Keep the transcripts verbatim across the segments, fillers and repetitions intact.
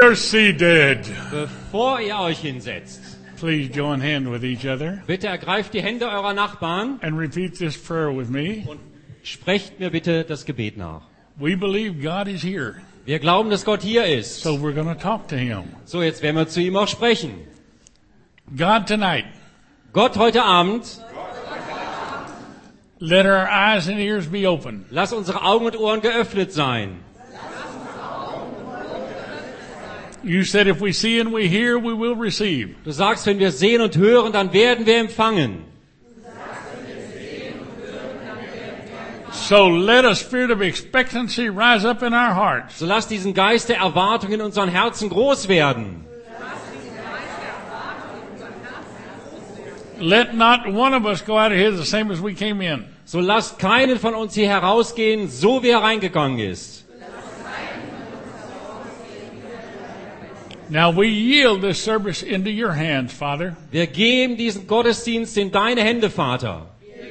You're seated. Bevor ihr euch hinsetzt, Please join hand with each other bitte ergreift die Hände eurer Nachbarn and repeat this prayer with me. und sprecht mir bitte das Gebet nach. We believe God is here, Wir glauben, dass Gott hier ist. so we're going to talk to Him. So, jetzt werden wir zu ihm auch sprechen. God, tonight, Gott, heute Abend, let our eyes and ears be open. lass unsere Augen und Ohren geöffnet sein. You said if we see and we hear, we will receive. Du sagst, wenn wir sehen und hören, dann werden wir empfangen. So let a spirit of expectancy rise up in our hearts. So lass diesen Geist der Erwartung in unseren Herzen groß werden. Let not one of us go out of here the same as we came in. So lasst keinen von uns hier herausgehen, so wie er reingegangen ist. Now we yield this service into your hands, Father. Wir geben diesen Gottesdienst in deine Hände, Vater.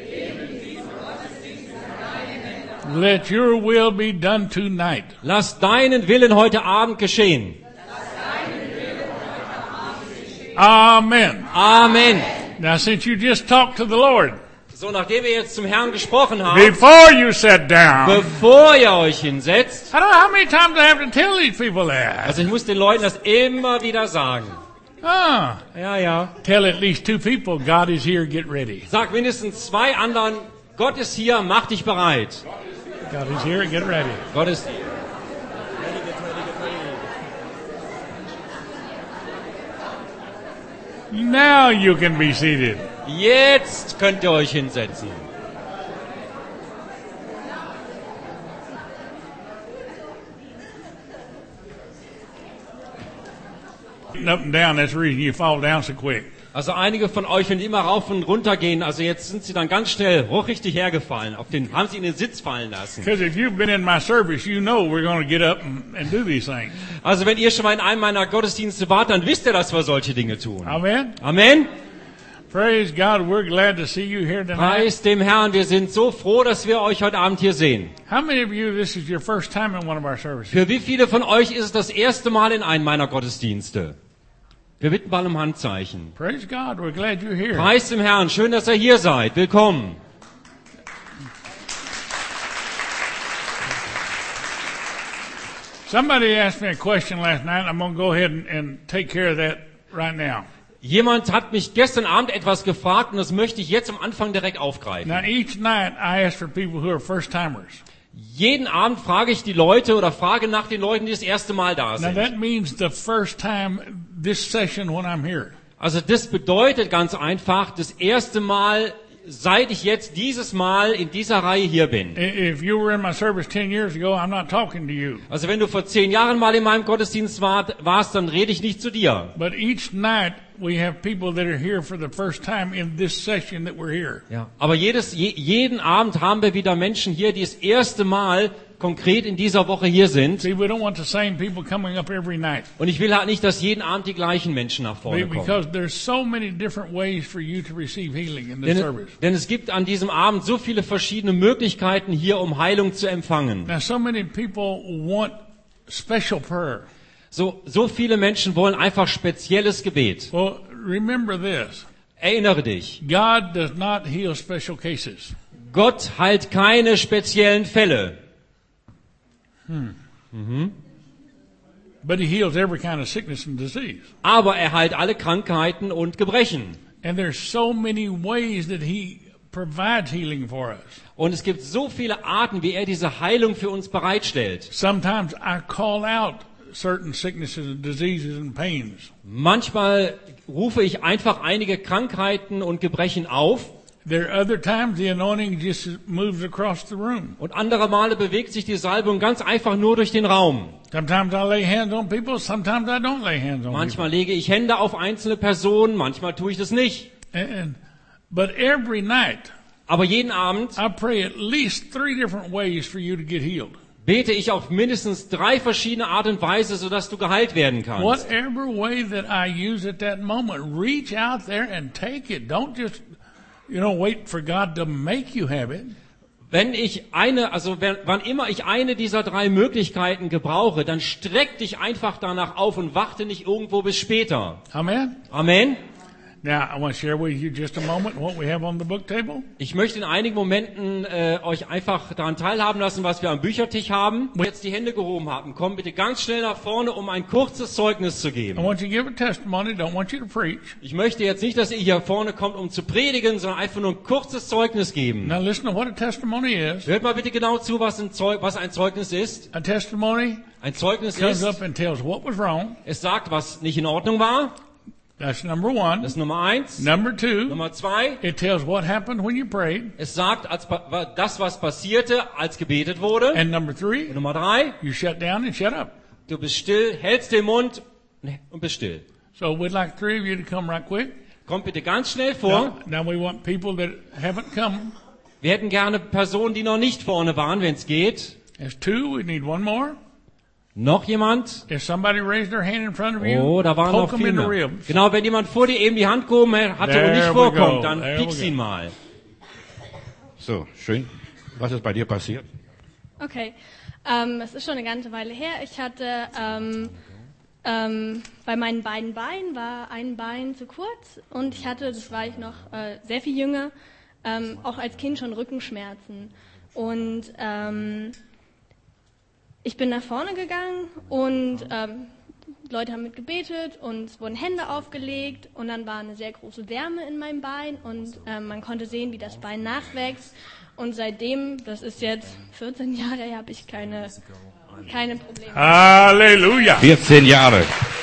Let your will be done tonight. Lass deinen Willen heute Abend geschehen. Amen. Amen. Now since you just talked to the Lord, So, nachdem wir jetzt zum Herrn gesprochen haben, before you sat down, bevor ihr euch hinsetzt, I don't know how many times I have to tell these people that. also ich muss den Leuten das immer wieder sagen. Ah, Ja, ja. tell at least two people, God is here, get ready. Sag mindestens zwei anderen, Gott ist hier, mach dich bereit. God is here, get ready. Gott ist hier. Now you can be seated. Jetzt könnt ihr euch hinsetzen. Up and down, that's the reason you fall down so quick. Also einige von euch, wenn die immer rauf und runter gehen, also jetzt sind sie dann ganz schnell hochrichtig hergefallen, auf den, haben sie in den Sitz fallen lassen. Because if you've been in my service, you know we're going to get up and, and do these things. Also wenn ihr schon mal in einem meiner Gottesdienste wart, dann wisst ihr, dass wir solche Dinge tun. Amen. Amen. Praise God, we're glad to see you here tonight. Preis dem Herrn, wir sind so froh, dass wir euch heute Abend hier sehen. How many of you, this is your first time in one of our services? Für wie viele von euch ist es das erste Mal in einem meiner Gottesdienste? Wir bitten mal um Handzeichen. Praise God, we're glad you're here. Preis dem Herrn, schön, dass ihr hier seid. Willkommen. Somebody asked me a question last night. I'm going to go ahead and, and take care of that right now. Jemand hat mich gestern Abend etwas gefragt und das möchte ich jetzt am Anfang direkt aufgreifen. Now, each night I ask for people who are first-timers. Jeden Abend frage ich die Leute oder frage nach den Leuten, die das erste Mal da Now, sind. that means the first time this session when I'm here. Also das bedeutet ganz einfach, das erste Mal, seit ich jetzt dieses Mal in dieser Reihe hier bin. I- If you were in my service ten years ago, I'm not talking to you. Also wenn du vor zehn Jahren mal in meinem Gottesdienst war, warst, dann rede ich nicht zu dir. But each night we have people that are here for the first time in this session that we're here. Ja. Aber jedes, je, jeden Abend haben wir wieder Menschen hier, die das erste Mal konkret in dieser Woche hier sind. See, we don't want the same people coming up every night. Und ich will halt nicht, dass jeden Abend die gleichen Menschen nach vorne kommen. Because there's so many different ways for you to receive healing in this Denn, service. denn es gibt an diesem Abend so viele verschiedene Möglichkeiten hier, um Heilung zu empfangen. Now, so many people want special prayer. So, so viele Menschen wollen einfach spezielles Gebet. Well, remember this. Erinnere dich, God does not heal special cases. Gott heilt keine speziellen Fälle. But He heals every kind of sickness and disease. Aber er heilt alle Krankheiten und Gebrechen. And there's so many ways that He provides healing for us. Und es gibt so viele Arten, wie er diese Heilung für uns bereitstellt. Sometimes I call out certain sicknesses and diseases and pains. Manchmal rufe ich einfach einige Krankheiten und Gebrechen auf. There are other times the anointing just moves across the room. Und andere Male bewegt sich die Salbung ganz einfach nur durch den Raum. Sometimes I lay hands on people, sometimes I don't lay hands on Manchmal lege ich Hände auf einzelne Personen, manchmal tue ich das nicht. people. And, but every night Aber jeden Abend I pray at least three different ways for you to get healed. bete ich auf mindestens drei verschiedene Art und Weise, sodass du geheilt werden kannst. Whatever way that I use at that moment, reach out there and take it. Don't just, you know, wait for God to make you have it. Wenn ich eine, also wenn, wann immer ich eine dieser drei Möglichkeiten gebrauche, dann streck dich einfach danach auf und warte nicht irgendwo bis später. Amen? Amen. Now, I want to share with you just a moment what we have on the book table. Ich möchte in einigen Momenten äh, euch einfach daran teilhaben lassen, was wir am Büchertisch haben. Wenn ihr jetzt die Hände gehoben habt, kommt bitte ganz schnell nach vorne, um ein kurzes Zeugnis zu I geben. want you to give a testimony. Don't want you to preach. Ich möchte jetzt nicht, dass ihr hier vorne kommt, um zu predigen, sondern einfach nur ein kurzes Zeugnis geben. Now listen to what a testimony is. Hört mal bitte genau zu, was ein, Zeug, was ein Zeugnis ist. A testimony Ein Zeugnis comes ist, up and tells what was wrong. es sagt, was nicht in Ordnung war. That's number one. Das ist Nummer eins. Number two, Nummer zwei, it tells what happened when you prayed. es sagt als, pa- das, was passierte, als gebetet wurde. And number three, Und Nummer drei, you shut down and shut up. du bist still, hältst den Mund und bist still. So we'd like three of you to come right quick. Kommt bitte ganz schnell vor. Now, now we want people that haven't come. Wir hätten gerne Personen, die noch nicht vorne waren, wenn es geht. There's two. We need one more. Noch jemand? If somebody raised their hand in front of you, Oh, da waren poke noch them viele. in the ribs. Genau, wenn jemand vor dir eben die Hand gehoben hatte There und nicht we vorkommt, go. dann There we piekst go. ihn mal. So, schön. Was ist bei dir passiert? Okay, ähm, es ist schon eine ganze Weile her. Ich hatte ähm, ähm, bei meinen beiden Beinen war ein Bein zu kurz und ich hatte, das war ich noch äh, sehr viel jünger, ähm, auch als Kind schon Rückenschmerzen. Und ähm, ich bin nach vorne gegangen und ähm, Leute haben mit gebetet und es wurden Hände aufgelegt und dann war eine sehr große Wärme in meinem Bein und ähm, man konnte sehen, wie das Bein nachwächst. Und seitdem, das ist jetzt vierzehn Jahre her, habe ich keine, keine Probleme. Hallelujah. vierzehn Jahre.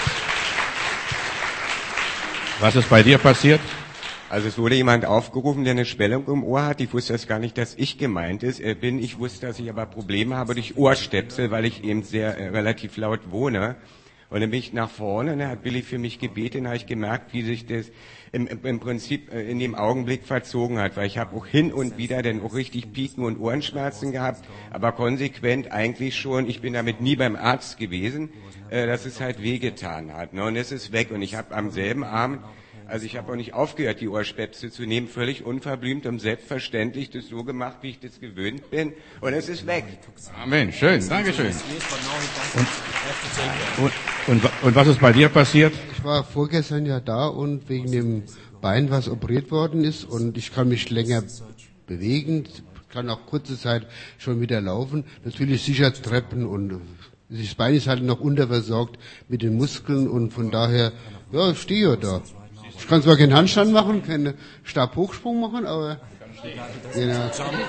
Was ist bei dir passiert? Also es wurde jemand aufgerufen, der eine Schwellung im Ohr hat. Ich wusste das gar nicht, dass ich gemeint ist, äh, bin. Ich wusste, dass ich aber Probleme habe durch Ohrstöpsel, weil ich eben sehr äh, relativ laut wohne. Und dann bin ich nach vorne und dann hat Billy für mich gebetet und habe ich gemerkt, wie sich das im, im Prinzip äh, in dem Augenblick verzogen hat. Weil ich habe auch hin und wieder dann auch richtig Pieken und Ohrenschmerzen gehabt, aber konsequent eigentlich schon, ich bin damit nie beim Arzt gewesen, äh, dass es halt wehgetan hat. Ne? Und es ist weg und ich habe am selben Abend, also ich habe auch nicht aufgehört, die Ohrspätze zu nehmen, völlig unverblümt und selbstverständlich das so gemacht, wie ich das gewöhnt bin. Und es ist weg. Amen. Schön. Dankeschön. Und, und, und, und was ist bei dir passiert? Ich war vorgestern ja da und wegen dem Bein, was operiert worden ist, und ich kann mich länger bewegen, kann auch kurze Zeit schon wieder laufen. Natürlich sicher Treppen und das Bein ist halt noch unterversorgt mit den Muskeln und von daher, ja, ich stehe ja da. Ich kann zwar keinen Handstand machen, keinen Stabhochsprung machen, aber genau.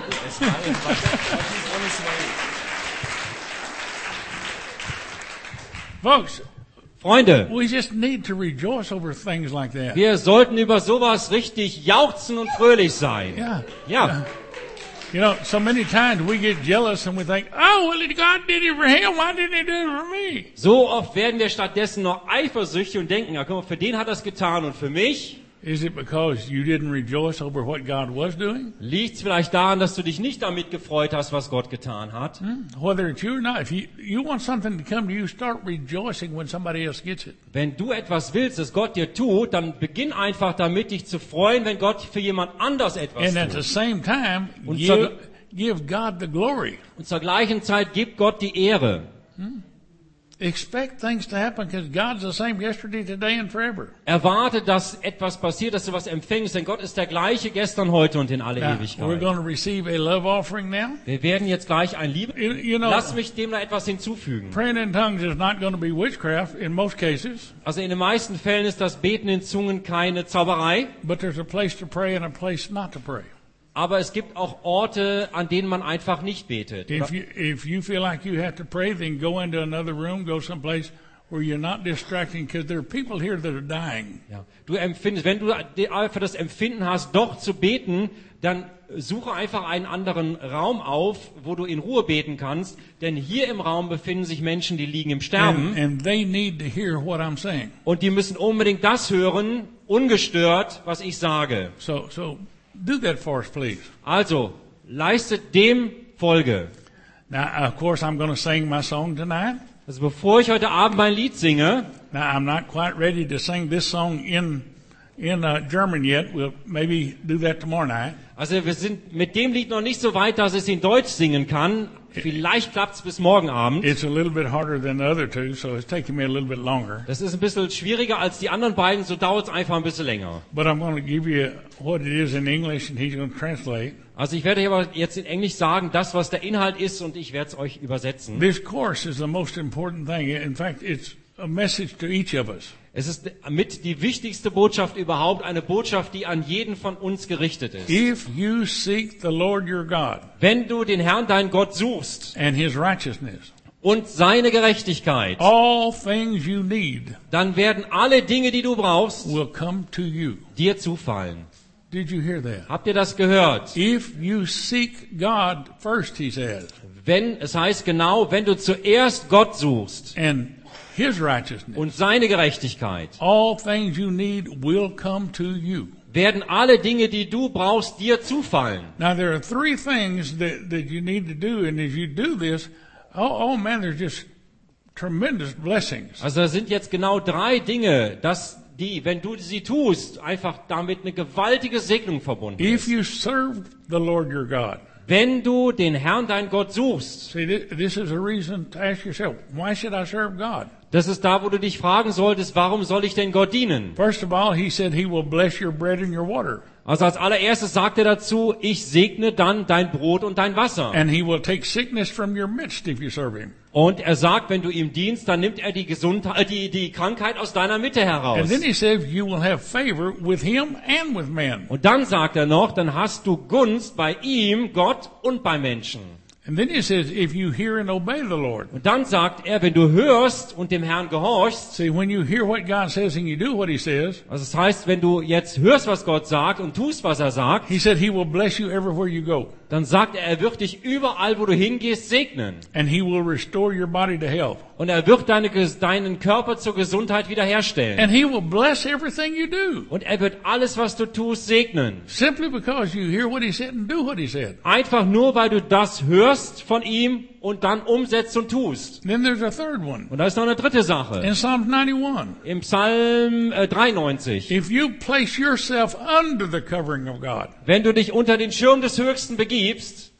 Folks, Freunde, we just need to rejoice over things like that. wir sollten über sowas richtig jauchzen und fröhlich sein. Yeah. Ja. You know, so many times we get jealous and we think, oh, well, God did it for him. Why didn't he do it for me? So oft werden wir stattdessen noch eifersüchtig und denken, ja, guck mal, für den hat er es getan und für mich? Is it because you didn't rejoice over what God was doing? Liegt es vielleicht daran, dass du dich nicht damit gefreut hast, was Gott getan hat? Hmm? Whether it's you or not, if you, you want something to come to you, start rejoicing when somebody else gets it. Wenn du etwas willst, das Gott dir tut, dann beginn einfach damit, dich zu freuen, wenn Gott für jemand anders etwas And at the tut. same time, Und give, zur- give God the glory. Und zur gleichen Zeit gibt Gott die Ehre. Expect things to happen because God's the same yesterday, today, and forever. Erwarte, dass etwas passiert, dass du was empfängst, denn Gott ist der gleiche gestern, heute und in alle Now, we're Ewigkeit. going to receive a love offering now. Wir werden jetzt gleich ein Liebe... You, you know, Lass mich dem da etwas hinzufügen. praying in tongues is not going to be witchcraft in most cases, Also in den meisten Fällen ist das Beten in Zungen keine Zauberei, but there's a place to pray and a place not to pray. aber es gibt auch Orte, an denen man einfach nicht betet. If you, if you feel like you have to pray, then go into another room, go someplace where you're not distracting, because there are people here that are dying. Ja. Du empfindest, wenn du einfach das Empfinden hast, doch zu beten, dann suche einfach einen anderen Raum auf, wo du in Ruhe beten kannst, denn hier im Raum befinden sich Menschen, die liegen im Sterben And, and they need to hear what I'm saying. und die müssen unbedingt das hören, ungestört, was ich sage. So, so do that for us, please. Also, leistet dem Folge. Now, of course, I'm going to sing my song tonight. Also bevor ich heute Abend mein Lied singe, Now, I'm not quite ready to sing this song in in uh, German yet. We'll maybe do that tomorrow night. Also wir sind mit dem Lied noch nicht so weit, dass ich es in Deutsch singen kann. Vielleicht klappt's bis morgen Abend. It's a little bit harder than the other two, so it's taking me a little bit longer. Das ist ein bisschen schwieriger als die anderen beiden, so dauert es einfach ein bisschen länger. But I'm going to give you what it is in English, and he's going to translate. Also ich werde hier aber jetzt in Englisch sagen, das, was der Inhalt ist, und ich werde es euch übersetzen. This course is the most important thing. In fact, it's a message to each of us. Es ist mit die wichtigste Botschaft überhaupt, eine Botschaft, die an jeden von uns gerichtet ist. If you seek the Lord your God Wenn du den Herrn, deinen Gott, suchst and his righteousness, und seine Gerechtigkeit, all things you need dann werden alle Dinge, die du brauchst, will come to you. dir zufallen. Did you hear that? Habt ihr das gehört? If you seek God first, he says, Wenn, es heißt genau, wenn du zuerst Gott suchst and his righteousness, und seine Gerechtigkeit, all things you need will come to you. werden alle Dinge, die du brauchst, dir zufallen. Now there are three things that, that you need to do, and as you do this, oh, oh man, there's just tremendous blessings. Also da sind jetzt genau drei Dinge, dass die, wenn du sie tust, einfach damit eine gewaltige Segnung verbunden If ist. you serve the Lord your God, Wenn du den Herrn, dein Gott, suchst, see, thi- this is a reason to ask yourself, why should I serve God? das ist da, wo du dich fragen solltest, warum soll ich denn Gott dienen? First of all, he said he will bless your bread and your water, Also als allererstes sagt er dazu, ich segne dann dein Brot und dein Wasser. and he will take sickness from your midst if you serve him. Und er sagt, wenn du ihm dienst, dann nimmt er die Gesundheit, die, die Krankheit aus deiner Mitte heraus. And then he says you will have favor with him and with men. Und dann sagt er noch, dann hast du Gunst bei ihm, Gott und bei Menschen. And then he says if you hear and obey the Lord. Und dann sagt er, wenn du hörst und dem Herrn gehorchst, See, when you hear what God says and you do what he says, also das heißt, wenn du jetzt hörst, was Gott sagt und tust, was er sagt, he said he will bless you everywhere you go, dann sagt er, er wird dich überall, wo du hingehst, segnen. and he will restore your body to health. Und er wird deine, deinen Körper zur Gesundheit wiederherstellen. And he will bless everything you do, Und er wird alles, was du tust, segnen. simply because you hear what he said and do what he said. Einfach nur, weil du das hörst von ihm und dann umsetzt und tust. Then there's a third one. Und da ist noch eine dritte Sache. In Psalm ninety-one, Im Psalm äh, dreiundneunzig. if you place yourself under the covering of God, Wenn du dich unter den Schirm des Höchsten begibst,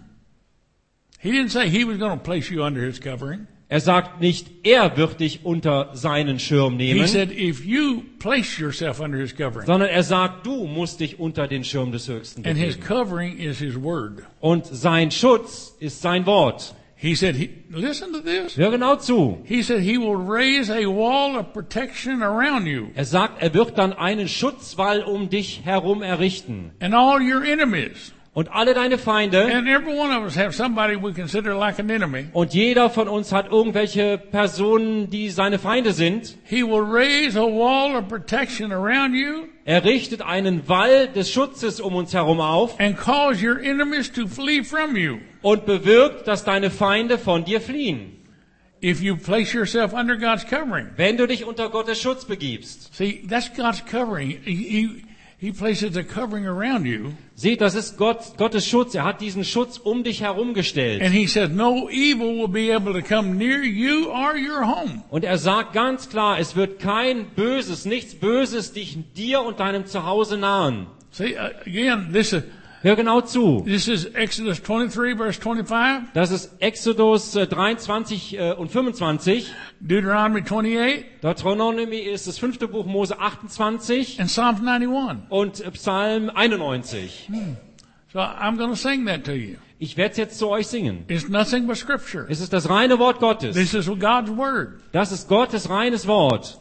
he didn't say he was going to place you under his covering. er sagt nicht, er wird dich unter seinen Schirm He nehmen, said if you place yourself under his covering, sondern er sagt, du musst dich unter den Schirm des Höchsten and his begeben. covering is his word. Und sein Schutz ist sein Wort. He said, he, listen to this. Hör genau zu. He said he will raise a wall of protection around you Er sagt, er wird dann einen Schutzwall um dich herum errichten. and all your enemies. Und alle deine Feinde, And every one of us have somebody we consider like an enemy. und jeder von uns hat irgendwelche Personen, die seine Feinde sind. He will raise a wall of protection around you Er richtet einen Wall des Schutzes um uns herum auf and cause your enemies to flee from you und bewirkt, dass deine Feinde von dir fliehen. if you place yourself under God's covering. Wenn du dich unter Gottes Schutz begibst. See, that's God's covering. He, he, he places a covering around you, Seht, das ist Gott, Gottes Schutz. Er hat diesen Schutz um dich herum gestellt. and he says no evil will be able to come near you or your home. Und er sagt ganz klar, es wird kein Böses, nichts Böses dich dir und deinem Zuhause nahen. See, uh, again, this is, Hör genau zu. this is Exodus twenty-three, verse twenty-five, Das ist Exodus äh, dreiundzwanzig äh, und fünfundzwanzig. Deuteronomy twenty-eight, Deuteronomy ist das fünfte Buch Mose achtundzwanzig and Psalms ninety-one. und äh, Psalm einundneunzig. So I'm going to sing that to you. Ich werde es jetzt zu euch singen. It's nothing but scripture. Es ist das reine Wort Gottes. This is God's word. Das ist Gottes reines Wort.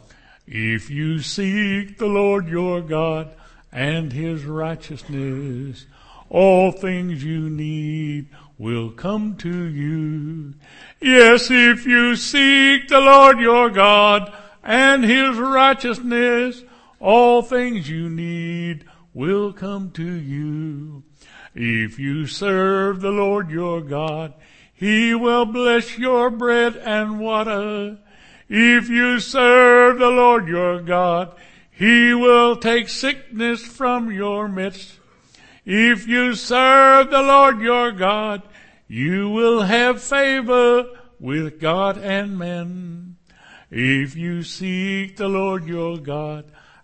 If you seek the Lord your God and his righteousness, all things you need will come to you. Yes, if you seek the Lord your God and his righteousness, all things you need will come to you. If you serve the Lord your God, he will bless your bread and water. If you serve the Lord your God, he will take sickness from your midst. If you serve the Lord your God, you will have favor with God and men. If you seek the Lord your God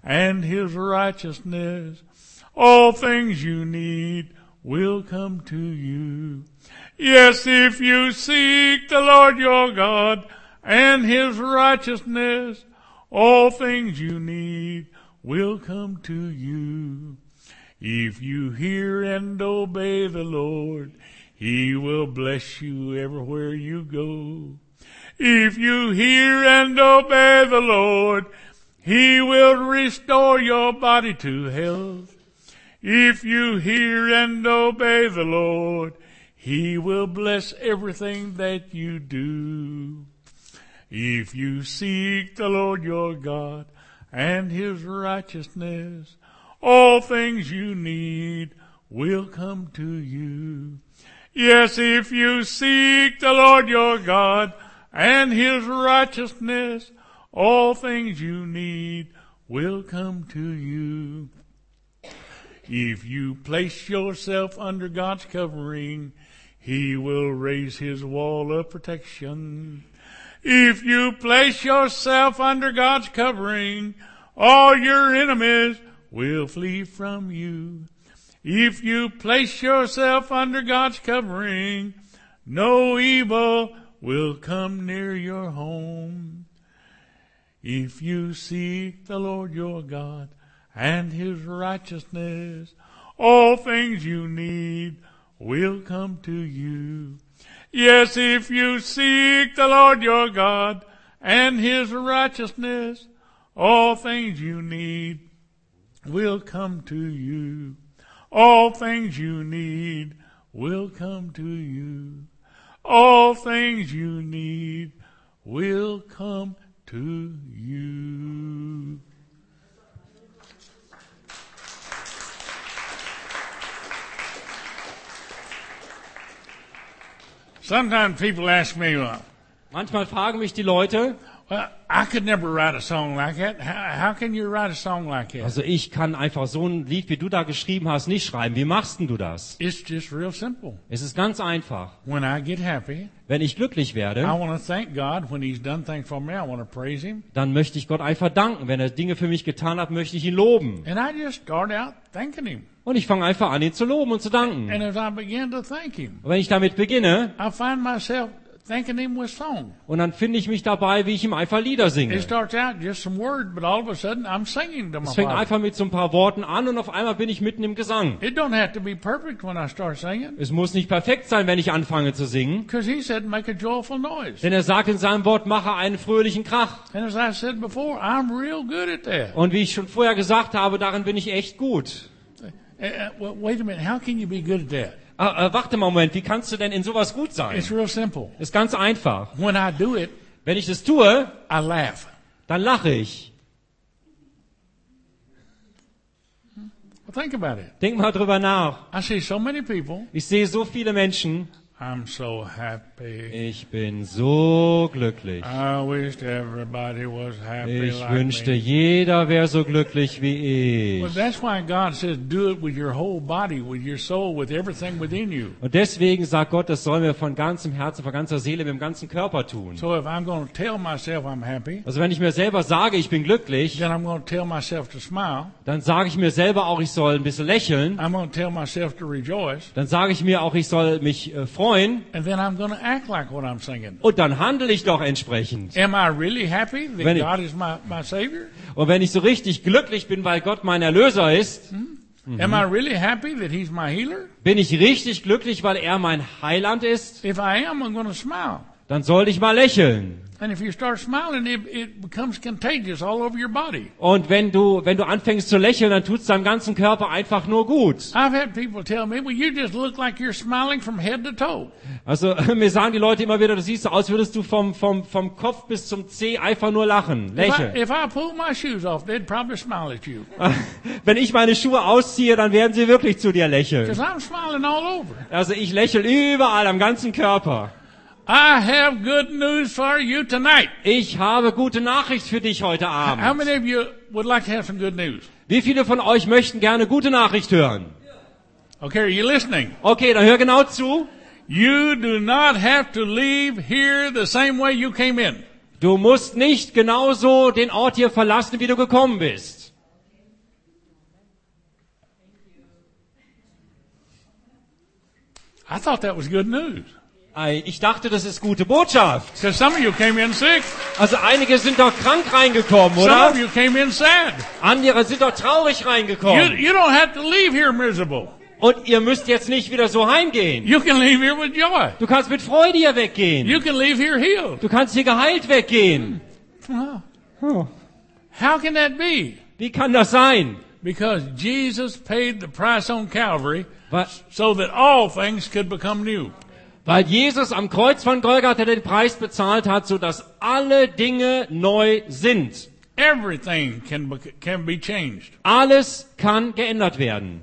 and his righteousness, all things you need will come to you. Yes, if you seek the Lord your God and his righteousness, all things you need will come to you. If you hear and obey the Lord, he will bless you everywhere you go. If you hear and obey the Lord, he will restore your body to health. If you hear and obey the Lord, he will bless everything that you do. If you seek the Lord your God and his righteousness, all things you need will come to you. Yes, if you seek the Lord your God and his righteousness, all things you need will come to you. If you place yourself under God's covering, he will raise his wall of protection. If you place yourself under God's covering, all your enemies will flee from you. If you place yourself under God's covering, no evil will come near your home. If you seek the Lord your God and his righteousness, all things you need will come to you. Yes, if you seek the Lord your God and his righteousness, all things you need will come to you. All things you need will come to you. All things you need will come to you. Sometimes people ask me, well, Manchmal fragen mich die Leute, well, I could never write a song like that. How, how can you write a song like that? also ich kann einfach so ein Lied, wie du da geschrieben hast, nicht schreiben. Wie machst denn du das? It's just real simple. Es ist ganz einfach. When I get happy, Wenn ich glücklich I werde, want to thank God. When he's done things for me, I want to praise him. dann möchte ich Gott einfach danken. Wenn er Dinge für mich getan hat, möchte ich ihn loben. And I just start out thanking him. Und ich fange einfach an, ihn zu loben und zu danken. And as I begin to thank him, Und wenn ich damit beginne, I find myself thanking him with song. und dann finde ich mich dabei, wie ich ihm einfach Lieder singe. It starts out just some words, but all of a sudden I'm singing to my Es fängt Father. einfach mit so ein paar Worten an und auf einmal bin ich mitten im Gesang. It don't have to be perfect when I start singing, Es muss nicht perfekt sein, wenn ich anfange zu singen. because he said make a joyful noise. Denn er sagt in seinem Wort, mache einen fröhlichen Krach. And as I said before, I'm real good at that. Und wie ich schon vorher gesagt habe, darin bin ich echt gut. Uh, uh, well, wait a minute, how can you be good at that? Ah, äh, warte mal einen Moment, wie kannst du denn in sowas gut sein? It's real simple. Ist ganz einfach. When I do it, Wenn ich das tue, I laugh. dann lache ich. Well, think about it. Denk mal drüber nach. I see so many people. Ich sehe so viele Menschen. I'm so happy. Ich bin so glücklich. I wished everybody was happy Ich like wünschte, me. jeder wäre so glücklich wie Well, ich. that's why God says, do it with your whole body, with your soul, with everything within you. Und deswegen sagt Gott, das sollen wir von ganzem Herzen, von ganzer Seele, mit dem ganzen Körper tun. So if I'm going to tell myself I'm happy, Also wenn ich mir selber sage, ich bin glücklich, then I'm going to tell myself to smile. dann sage ich mir selber auch, ich soll ein bisschen lächeln. I'm going to tell myself to rejoice. Dann sage ich mir auch, ich soll mich äh, freuen. And then I'm going to act like what I'm singing. Und dann handle ich doch entsprechend. Am I really happy that Wenn ich- God is my, my Savior? Und wenn ich so richtig glücklich bin, weil Gott mein Erlöser ist, Am I really happy that He's my healer? bin ich richtig glücklich, weil er mein Heiland ist, If I am, I'm going to smile. dann sollte ich mal lächeln. And if you start smiling, it, it becomes contagious all over your body. Und wenn du, wenn du anfängst zu lächeln, dann tut's deinem ganzen Körper einfach nur gut. I've had people tell me, well, you just look like you're smiling from head to toe. Also, mir sagen die Leute immer wieder, du siehst so aus, würdest du vom, vom, vom Kopf bis zum Zeh einfach nur lachen, If I, lächeln. if I pull my shoes off, they'd probably smile at you. Wenn ich meine Schuhe ausziehe, dann werden sie wirklich zu dir lächeln. Because I'm smiling all over. Also ich lächle überall, am ganzen Körper. I have good news for you tonight. Ich habe gute Nachricht für dich heute How Abend. many of you would like to have some good news? Wie viele von euch möchten gerne gute Nachricht hören? Okay, are you listening? Okay, dann hör genau zu. You do not have to leave here the same way you came in. Du musst nicht genauso den Ort hier verlassen, wie du gekommen bist. I thought that was good news. Ich dachte, das ist gute Botschaft. Because some of you came in sick. Also einige sind doch krank reingekommen, Some oder? of you came in sad. Andere sind doch traurig You, reingekommen. you don't have to leave here miserable. Und ihr müsst jetzt nicht wieder so heimgehen. You can leave here with joy. Du kannst mit Freude hier weggehen. You can leave here healed. Du kannst hier geheilt weggehen. Wow. How can that be? Wie kann das sein? Because Jesus paid the price on Calvary Weil, so that all things could become new. weil Jesus am Kreuz von Golgatha den Preis bezahlt hat, sodass alle Dinge neu sind. Everything can be, can be changed. Alles kann geändert werden.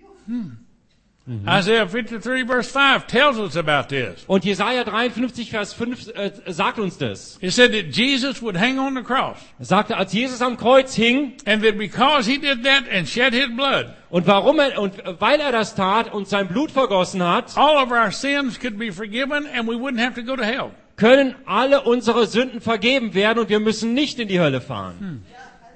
Isaiah fifty-three verse five tells us about this. Und Jesaja dreiundfünfzig, Vers fünf äh, sagt uns das. It said that Jesus would hang on the cross. Er sagte, als Jesus am Kreuz hing, And that because he did that and shed his blood, und warum er, und weil er das tat und sein Blut vergossen hat, all of our sins could be forgiven and we wouldn't have to go to hell. können alle unsere Sünden vergeben werden und wir müssen nicht in die Hölle fahren.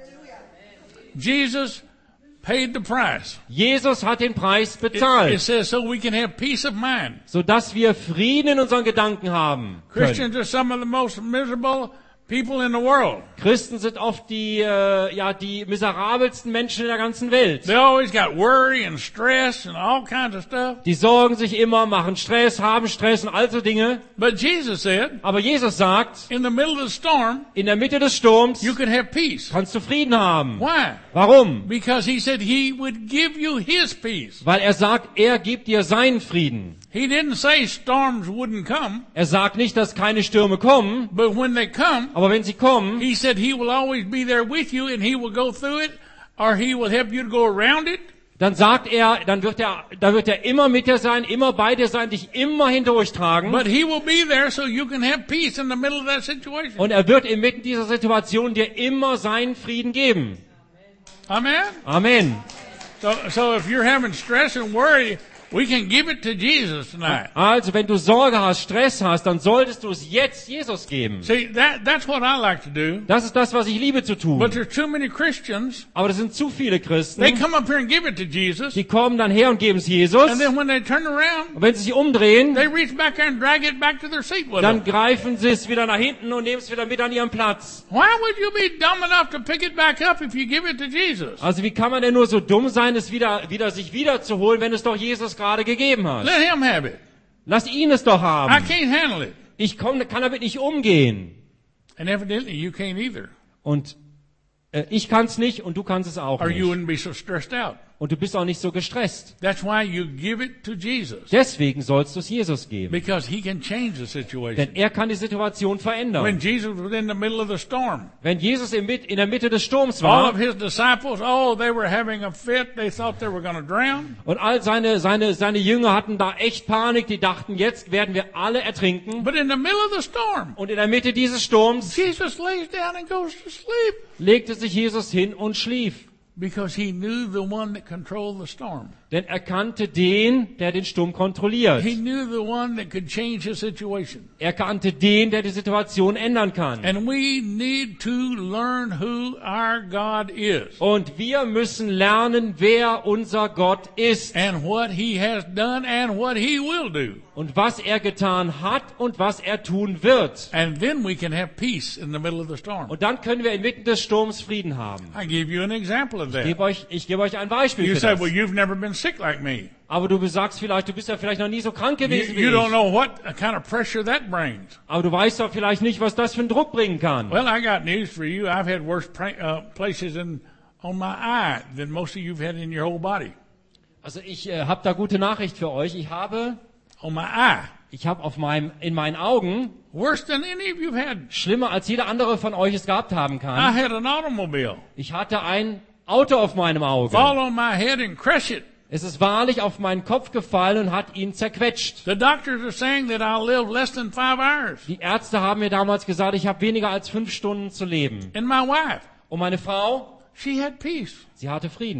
Jesus paid the price. Jesus hat den Preis It, it bezahlt, says so we can have peace of mind. sodass wir Frieden in unseren Gedanken haben können. Christians are some of the most miserable people in the world. Christen sind oft die, äh, ja, die miserabelsten Menschen in der ganzen Welt. They always got worry and stress and all kinds of stuff. Die sorgen sich immer, machen Stress, haben Stress und all so Dinge. But Jesus said, Aber Jesus sagt, in the middle of the storm, in der Mitte des Sturms you can have peace. kannst du Frieden haben. Why? Warum? Because he said he would give you his peace. Weil er sagt, er gibt dir seinen Frieden. He didn't say storms wouldn't come, Er sagt nicht, dass keine Stürme kommen, but when they come, aber wenn sie kommen, he said he will always be there with you and he will go through it or he will help you to go around it. dann sagt er, dann wird er, da wird er immer mit dir sein, immer bei dir sein, dich immer hindurchtragen. But he will be there so you can have peace in the middle of that situation. Und er wird inmitten dieser Situation dir immer seinen Frieden geben. Amen? Amen. So, so if you're having stress and worry, we can give it to Jesus tonight. Also, wenn du Sorge hast, Stress hast, dann solltest du es jetzt Jesus geben. See, that, that's what I like to do. Das ist das, was ich liebe zu But tun. there's too many Christians, Aber das sind zu viele they Christen, come up here and give it to Jesus, die kommen dann her und geben es Jesus. and then when they turn around, Und wenn sie sich umdrehen, they reach back there and drag it back to their seat with dann them. greifen sie es wieder nach hinten und nehmen es wieder mit an ihren Platz. Why would you be dumb enough to pick it back up if you give it to Jesus? Also wie kann man denn nur so dumm sein, es wieder, wieder sich wiederzuholen, wenn es doch Jesus gerade gegeben hat? Let him have it. Lass ihn es doch I haben. can't handle it. Ich komm, kann damit nicht umgehen. And evidently you can't either, Und äh, ich kann es nicht und du kannst es auch or you nicht. wouldn't be so stressed out. Und du bist auch nicht so gestresst. That's why you give it to Jesus, Deswegen sollst du es Jesus geben. because he can change the situation. Denn er kann die Situation When verändern. Jesus was in the middle of the storm, Wenn Jesus in, Mit- in der Mitte des Sturms all war of his disciples, oh, they were having a fit. They thought they were going to drown. und all seine, seine, seine Jünger hatten da echt Panik, die dachten, jetzt werden wir alle ertrinken. But in the middle of the storm, Und in der Mitte dieses Sturms Jesus lays down and goes to sleep legte sich Jesus hin und schlief. because he knew the one that controlled the storm. Denn er kannte den, der den Sturm kontrolliert. He knew the one that could change his situation. Er kannte den, der die Situation ändern kann. And we need to learn who our God is Und wir müssen lernen, wer unser Gott ist and what he has done and what he will do. und was er getan hat und was er tun wird. And then we can have peace in the middle of the storm. Und dann können wir inmitten des Sturms Frieden haben. I give you an example of Ich that. gebe euch, ich gebe euch ein Beispiel You für say, das. well, you've never been sick like me. Aber du sagst vielleicht, du bist ja vielleicht noch nie so krank You, gewesen wie you don't ich. know what kind of pressure that brings. Aber du weißt doch vielleicht nicht, was das für einen Druck bringen kann. Well, I got news for you. I've had worse pra- uh, places in, on my eye than most of you've had in your whole body. Also ich äh, habe da gute Nachricht für euch. Ich habe, On my eye. ich habe auf meinem, in meinen Augen Worse than any of you've had. schlimmer als jeder andere von euch es gehabt haben I kann. had an automobile Ich hatte ein Auto auf meinem Auge. fall on my head and crush it. Es ist wahrlich auf meinen Kopf gefallen und hat ihn zerquetscht. The doctors are saying that I'll live less than five hours. Die Ärzte haben mir damals gesagt, ich habe weniger als fünf Stunden zu leben. And my wife, Und meine Frau, she had peace. sie hatte Frieden.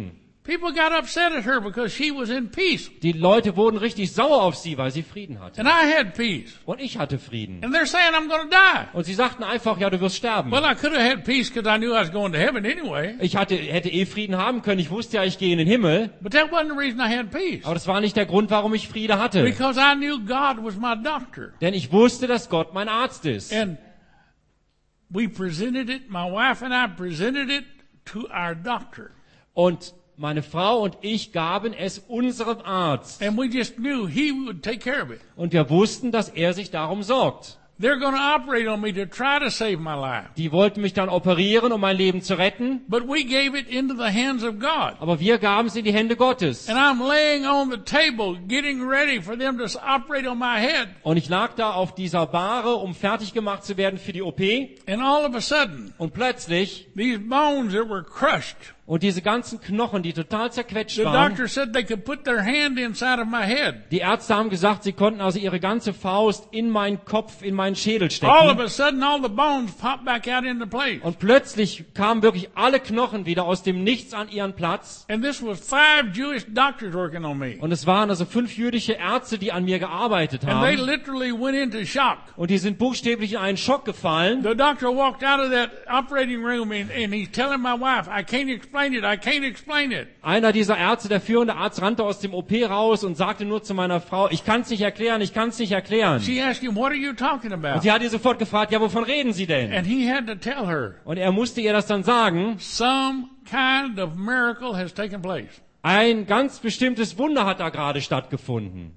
People got upset at her because she was in peace. Die Leute wurden richtig sauer auf sie, weil sie Frieden hatte. And I had peace. Und ich hatte Frieden. And they're saying I'm going to die. Und sie sagten einfach, ja, du wirst sterben. Well, I could have had peace because I knew I was going to heaven anyway. Ich hatte, hätte eh Frieden haben können. Ich wusste ja, ich gehe in den Himmel. But that wasn't the reason I had peace. Aber das war nicht der Grund, warum ich Friede hatte. Because I knew God was my doctor. Denn ich wusste, dass Gott mein Arzt ist. And we presented it, my wife and I presented it to our doctor. Und meine Frau und ich gaben es unserem Arzt. And we just knew he would take care of it. Und wir wussten, dass er sich darum sorgt. They're going to operate on me to try to save my life. Die wollten mich dann operieren, um mein Leben zu retten. But we gave it into the hands of God. Aber wir gaben es in die Hände Gottes. And I'm laying on the table, getting ready for them to operate on my head. Und ich lag da auf dieser Bahre, um fertig gemacht zu werden für die O P. And all of a sudden, Und plötzlich, these bones that were crushed, und diese ganzen Knochen, die total zerquetscht the waren, doctor said they could put their hand inside of my head. die Ärzte haben gesagt, sie konnten also ihre ganze Faust in meinen Kopf, in meinen Schädel All of stecken. a sudden, all the bones popped back out into place. Und plötzlich kamen wirklich alle Knochen wieder aus dem Nichts an ihren Platz. And this was five Jewish doctors working on me. Und es waren also fünf jüdische Ärzte, die an mir gearbeitet And they haben. literally went into shock. Und die sind buchstäblich in einen Schock gefallen. The doctor walked out of that operating room and, and he's telling my wife, I can't explain it, I can't explain it. Einer dieser Ärzte, der führende Arzt, rannte aus dem O P raus und sagte nur zu meiner Frau, ich kann es nicht erklären, ich kann es nicht erklären. She asked him, what are you talking Und about? sie hat ihn sofort gefragt, ja, wovon reden Sie denn? And he had to tell her, Und er musste ihr das dann sagen. some kind of miracle has taken place. Ein ganz bestimmtes Wunder hat da gerade stattgefunden.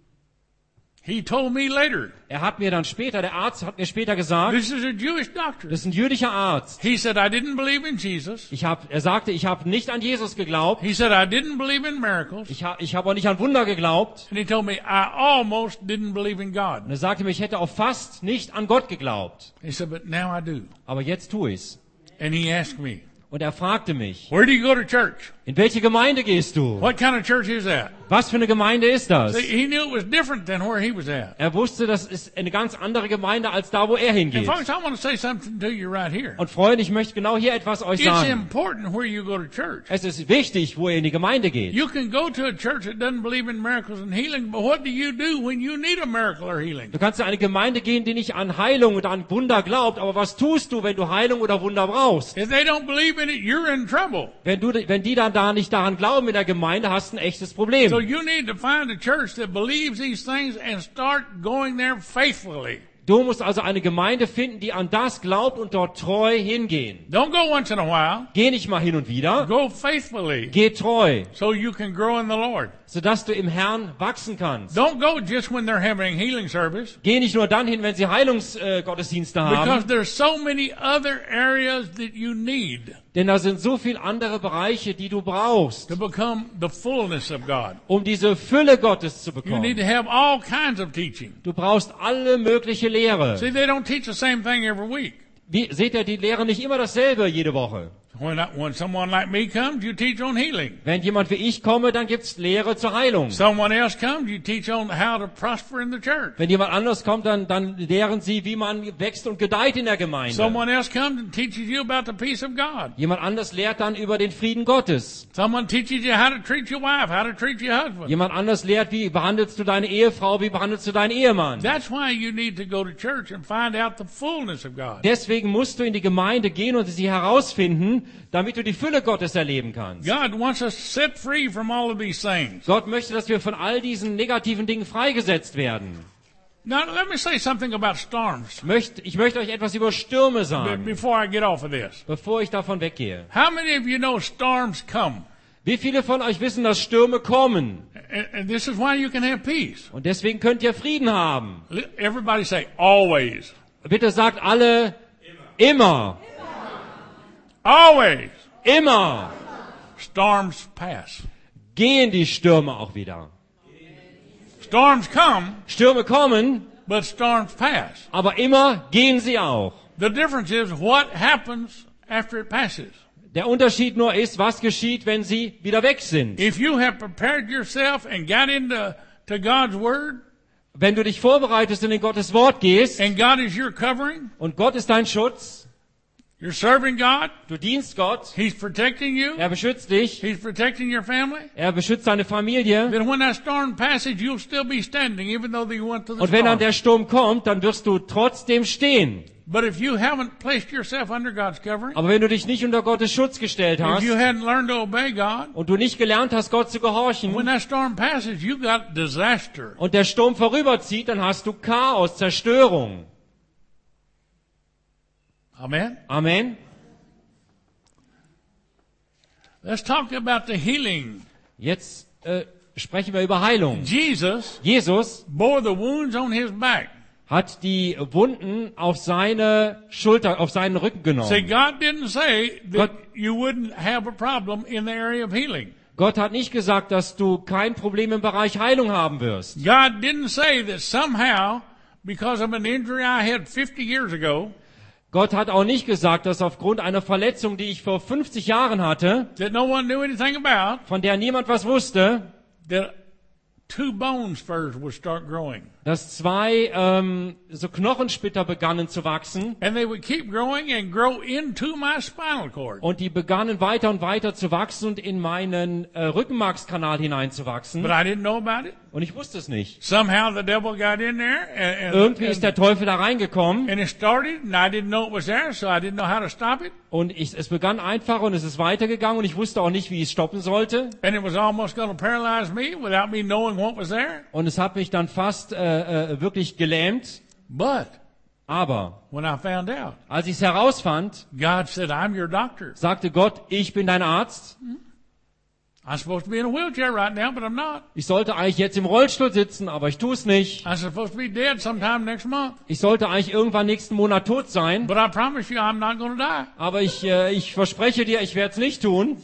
He told me later, Er hat mir dann später, der Arzt hat mir später gesagt, this is a Jewish doctor. das ist ein jüdischer Arzt. He said, I didn't believe in Jesus. Ich hab, er sagte, ich habe nicht an Jesus geglaubt. He said, I didn't believe in miracles. Ich habe ich hab auch nicht an Wunder geglaubt. And he told me, I almost didn't believe in God. Und er sagte mir, ich hätte auch fast nicht an Gott geglaubt. He said, but now I do. Aber jetzt tue ich's. And he asked me, Und er fragte mich, where do you go to church? in welche Gemeinde gehst du? What kind of church is that? Was für eine Gemeinde ist das? See, he knew it was different than where he was at. Er wusste, das ist eine ganz andere Gemeinde als da, wo er And hingeht. folks, I want to say something to you right here. Und Freunde, ich möchte genau hier etwas euch It's sagen. important where you go to church. Es ist wichtig, wo ihr in die Gemeinde geht. You can go to a church that doesn't believe in miracles and healing, but what do you do when you need a miracle or healing? Du kannst in eine Gemeinde gehen, die nicht an Heilung oder an Wunder glaubt, aber was tust du, wenn du Heilung oder Wunder brauchst? If they don't believe in it, you're in trouble. Wenn du, wenn die dann da nicht daran glauben in der Gemeinde, hast du ein echtes Problem. So you need to find a church that believes these things and start going there faithfully. Du musst also eine Gemeinde finden, die an das glaubt und dort treu hingehen. Don't go once in a while. Geh nicht mal hin und wieder. Go faithfully Geh treu, so you can grow in the Lord. sodass du im Herrn wachsen kannst. Don't go just when they're having healing service Geh nicht nur dann hin, wenn sie Heilungsgottesdienste because haben. there's so many other areas that you need Denn da sind so viele andere Bereiche, die du brauchst, to become the fullness of God. um diese Fülle Gottes zu You need bekommen. to have all kinds of teaching. Du brauchst alle mögliche Lehre. See, they don't teach the same thing every week. Wie, seht ihr, die lehren nicht immer dasselbe jede Woche. When, I, when someone like me comes, you teach on healing. Wenn jemand wie ich komme, dann gibt's Lehre zur Heilung. Someone else comes, you teach on how to prosper in the church. Wenn jemand anders kommt, dann, dann lehren sie, wie man wächst und gedeiht in der Gemeinde. Someone else comes and teaches you about the peace of God. Jemand anders lehrt dann über den Frieden Gottes. Someone teaches you how to treat your wife, how to treat your husband. Jemand anders lehrt, wie behandelst du deine Ehefrau, wie behandelst du deinen Ehemann. That's why you need to go to church and find out the fullness of God. Deswegen musst du in die Gemeinde gehen und sie herausfinden, damit du die Fülle Gottes erleben kannst. God wants us set free from all of these things. Gott möchte, dass wir von all diesen negativen Dingen freigesetzt werden. Now, let me say something about storms Ich möchte, ich möchte euch etwas über Stürme be- sagen, before I get off of this. bevor ich davon weggehe. How many of you know storms come? Wie viele von euch wissen, dass Stürme kommen? And, and this is why you can have peace. Und deswegen könnt ihr Frieden haben. Li- Everybody say, always. Bitte sagt alle, immer, Always. immer. Storms pass. Gehen die Stürme auch wieder. Storms come, Stürme kommen, but storms pass. aber immer gehen sie auch. The difference is what happens after it passes. Der Unterschied nur ist, was geschieht, wenn sie wieder weg sind. If you have prepared yourself and got into to God's Word, Wenn du dich vorbereitest und in Gottes Wort gehst and God is your covering, und Gott ist dein Schutz, You're serving God. Du dienst Gott. He's protecting you. Er beschützt dich. He's protecting your family. Er beschützt deine Familie. Then when that storm passes, you'll still be standing, even though you went through the Und wenn dann storm. der Sturm kommt, dann wirst du trotzdem stehen. But if you haven't placed yourself under God's covering, Aber wenn du dich nicht unter Gottes Schutz gestellt if hast you hadn't learned to obey God, und du nicht gelernt hast, Gott zu when gehorchen, that storm passes, you got disaster. und der Sturm vorüberzieht, dann hast du Chaos, Zerstörung. Amen. Amen. Let's talk about the healing. Jetzt äh, sprechen wir über Heilung. Jesus Jesus bore the wounds on his back. hat die Wunden auf seine Schulter, auf seinen Rücken See, genommen. God didn't say that Gott- you wouldn't have a problem in the area of healing. Gott hat nicht gesagt, dass du kein Problem im Bereich Heilung haben wirst. God didn't say that somehow, because of an injury I had fifty years ago, Gott hat auch nicht gesagt, dass aufgrund einer Verletzung, die ich vor fünfzig Jahren hatte, that no one knew anything about, von der niemand was wusste, that two bone spurs would start growing. dass zwei ähm, so Knochensplitter begannen zu wachsen And they would keep growing and grow into my spinal cord. und die begannen weiter und weiter zu wachsen und in meinen äh, Rückenmarkskanal hineinzuwachsen. But I didn't know about it. Und ich wusste es nicht. Somehow the devil got in there and, and, Irgendwie ist and, der Teufel da reingekommen and it started and I didn't know it was there, so I didn't know how to stop it. und ich, es begann einfach und es ist weitergegangen und ich wusste auch nicht, wie ich es stoppen sollte. And it was almost going to paralyze me without me knowing what was there. Und es hat mich dann fast äh, äh, wirklich gelähmt. But Aber when I found out, als ich es herausfand, God said, I'm your doctor. sagte Gott, ich bin dein Arzt. I'm supposed to be in a wheelchair right now, but I'm not. Ich sollte eigentlich jetzt im Rollstuhl sitzen, aber ich tue es nicht. I'm supposed to be dead sometime next month. Ich sollte eigentlich irgendwann nächsten Monat tot sein. But I promise you I'm not going to die. Aber ich, äh, ich verspreche dir, ich werde es nicht tun.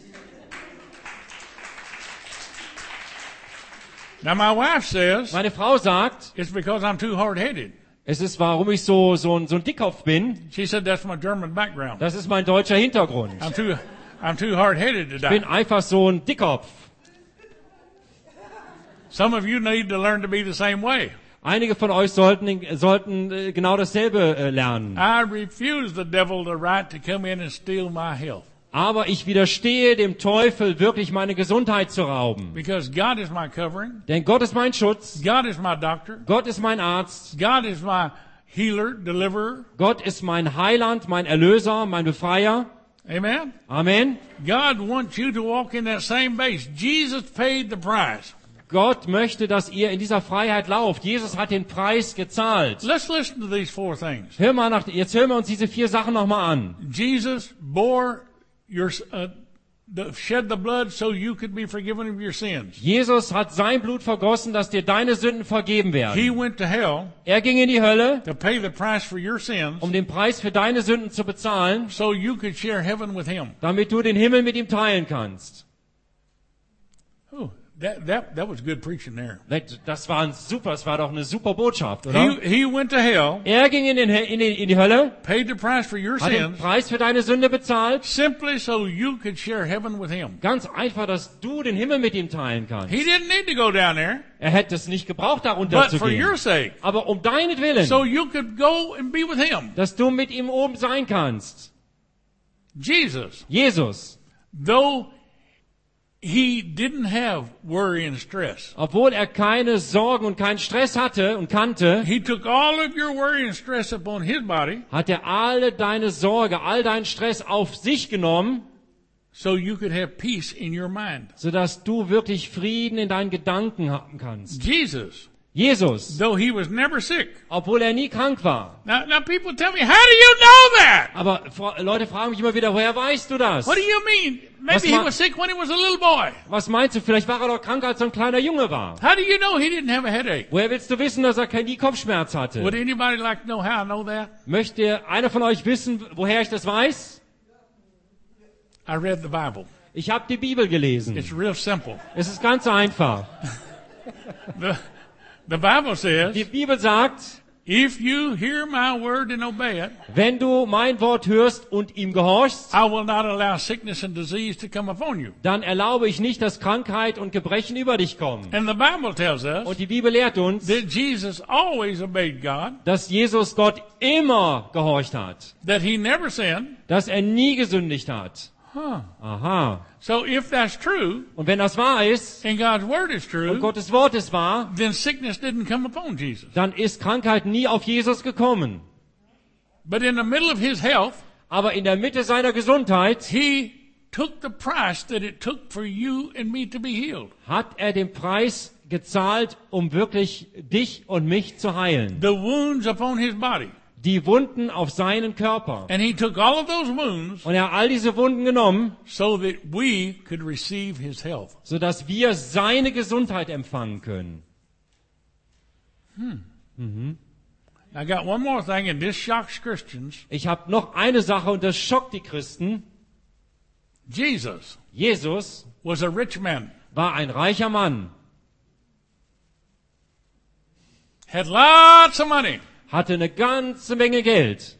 Now my wife says Meine Frau sagt, it's because I'm too hard-headed. es ist, warum ich so, so, ein- so ein Dickkopf bin. She said that's my German background. Das ist mein deutscher Hintergrund. I'm too, I'm too hard-headed to Ich bin die. einfach so ein Dickkopf. Some of you need to learn to be the same way. Einige von euch sollten, sollten äh, genau dasselbe äh, lernen. I refuse the devil the right to come in and steal my health. Aber ich widerstehe dem Teufel, wirklich meine Gesundheit zu rauben. Because God is my covering. Denn Gott ist mein Schutz. God is my doctor. Gott ist mein Arzt. God is my healer, deliverer. Gott ist mein Heiland, mein Erlöser, mein Befreier. Amen. Amen. God wants you to walk in that same base. Jesus paid the price. Gott möchte, dass ihr in dieser Freiheit lauft. Jesus hat den Preis gezahlt. Let's listen to these four things. Hör mal nach, jetzt hören wir uns diese vier Sachen nochmal an. Jesus bore your, uh, the, shed the blood so you could be forgiven of your sins. Jesus hat sein Blut vergossen, dass dir deine Sünden vergeben He werden. went to hell Er ging in die Hölle, to pay the price for your sins um den Preis für deine Sünden zu bezahlen, so you could share heaven with him. damit du den Himmel mit ihm teilen kannst. Oh, that, that, that was good preaching there. Das war ein super, das war doch eine super Botschaft, oder? He, he went to hell, Er ging in, den, in, den, in die Hölle, paid the price for your hat den sins, Preis für deine Sünde bezahlt, simply so you could share heaven with him. ganz einfach, dass du den Himmel mit ihm teilen kannst. He didn't need to go down there, Er hätte es nicht gebraucht, darunter but zu for your gehen. sake, Aber um deinetwillen, so you could go and be with him. dass du mit ihm oben sein kannst. Jesus, Jesus, though he didn't have worry and stress, obwohl er keine Sorgen und keinen Stress hatte und kannte, he took all of your worry and stress upon his body hat er alle deine Sorge, all deinen Stress auf sich genommen, so you could have peace in your mind. sodass du wirklich Frieden in deinen Gedanken haben kannst. Jesus, Jesus, though he was never sick. obwohl er nie krank war. Now, now people tell me, how do you know that? Aber Fra- Leute fragen mich immer wieder, woher weißt du das? What do you mean? Maybe Was he ma- was sick when he was a little boy. Was meinst du? Vielleicht war er doch krank, als er ein kleiner Junge war. How do you know he didn't have a headache? Woher willst du wissen, dass er keinen Kopfschmerz Would hatte? anybody like to know how I know that? Möchte einer von euch wissen, woher ich das weiß? I read the Bible. Ich habe die Bibel gelesen. It's real simple. Es ist ganz einfach. The, the Bible says Die Bibel sagt, if you hear my word and obey it, wenn du mein Wort hörst und ihm gehorchst, I will not allow sickness and disease to come upon you. dann erlaube ich nicht, dass Krankheit und Gebrechen über dich kommen. And the Bible tells us Und die Bibel lehrt uns, that Jesus always obeyed God, dass Jesus Gott immer gehorcht hat, that he never sinned. dass er nie gesündigt hat. Huh. Aha. So if that's true, Und wenn das wahr ist and God's word is und true, Gottes Wort ist wahr, then sickness didn't come upon Jesus. dann ist Krankheit nie auf Jesus gekommen. But in the middle of his health, Aber in der Mitte seiner Gesundheit he took the price that it took for you and me to be healed. hat er den Preis gezahlt, um wirklich dich und mich zu heilen. The wounds upon his body. Die Wunden auf seinen Körper. And he took all of those wounds Und er hat all diese Wunden genommen, so that we could receive his health. sodass wir seine Gesundheit empfangen können. I got one more thing, and this shocks Christians. Ich habe noch eine Sache und das schockt die Christen. Jesus Jesus was a rich man, war ein reicher Mann, had lots of money. hatte eine ganze Menge Geld.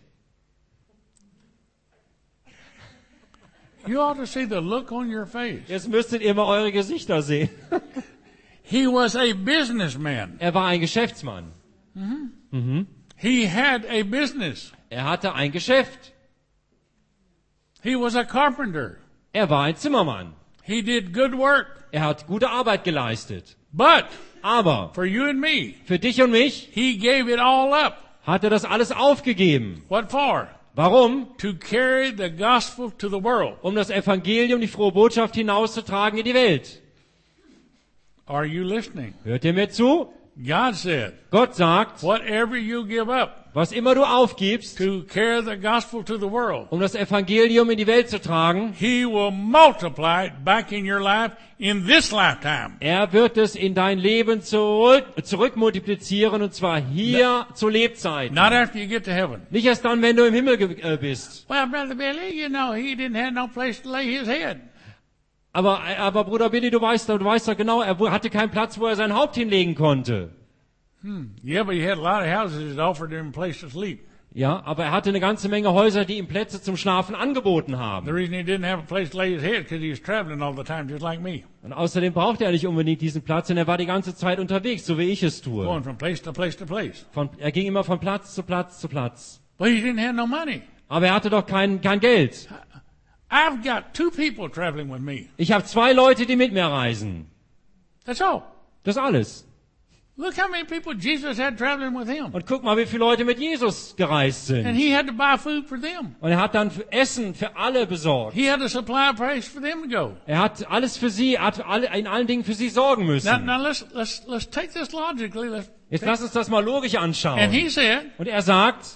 You ought to see the look on your face. Jetzt müsstet ihr mal eure Gesichter sehen. He was a businessman. Er war ein Geschäftsmann. He had a business. Er hatte ein Geschäft. He was a carpenter. Er war ein Zimmermann. He did good work. Er hat gute Arbeit geleistet. But Aber for you and me, für dich und mich he gave it all up. hat er das alles aufgegeben. What for? Warum? To carry the gospel to the world. Um das Evangelium, die frohe Botschaft hinauszutragen in die Welt. Are you listening? Hört ihr mir zu? God said, Gott sagt, whatever you give up was immer du aufgibst, to carry the gospel to the world, um das Evangelium in die Welt zu tragen, he will multiply it back in your life in this lifetime. er wird es in dein Leben zurück, zurückmultiplizieren, und zwar hier zu Lebzeiten. Not after you get to heaven. Nicht erst dann, wenn du im Himmel ge- äh, bist. Well, Brother Billy, you know, he didn't have no place to lay his head. Aber, aber Bruder Billy, du weißt, du weißt doch genau, er hatte keinen Platz, wo er sein Haupt hinlegen konnte. Yeah, but he had a lot of houses that offered him a place to sleep. Ja, aber er hatte eine ganze Menge Häuser, die ihm Plätze zum Schlafen angeboten The haben. reason he didn't have a place to lay his head because he was traveling all the time, just like me, Und außerdem brauchte er nicht unbedingt diesen Platz, denn er war die ganze Zeit unterwegs, so wie ich es tue. going from place to place to place. Von, er ging immer von Platz zu Platz zu Platz. But he didn't have no money. Aber er hatte doch kein, kein Geld. I've got two people traveling with me. Ich habe zwei Leute, die mit mir reisen. That's all. Das ist alles. Look how many people Jesus had traveling with him. Und guck mal, wie viele Leute mit Jesus gereist And sind. he had to buy food for them. Und er hat dann für Essen für alle besorgt. He had to supply a place for them to go. Er hat alles für sie, er hat alle, in allen Dingen für sie sorgen Now, müssen. now let's, let's, let's take this logically. Let's, Jetzt lass uns das mal logisch and anschauen. he said, Und er sagt,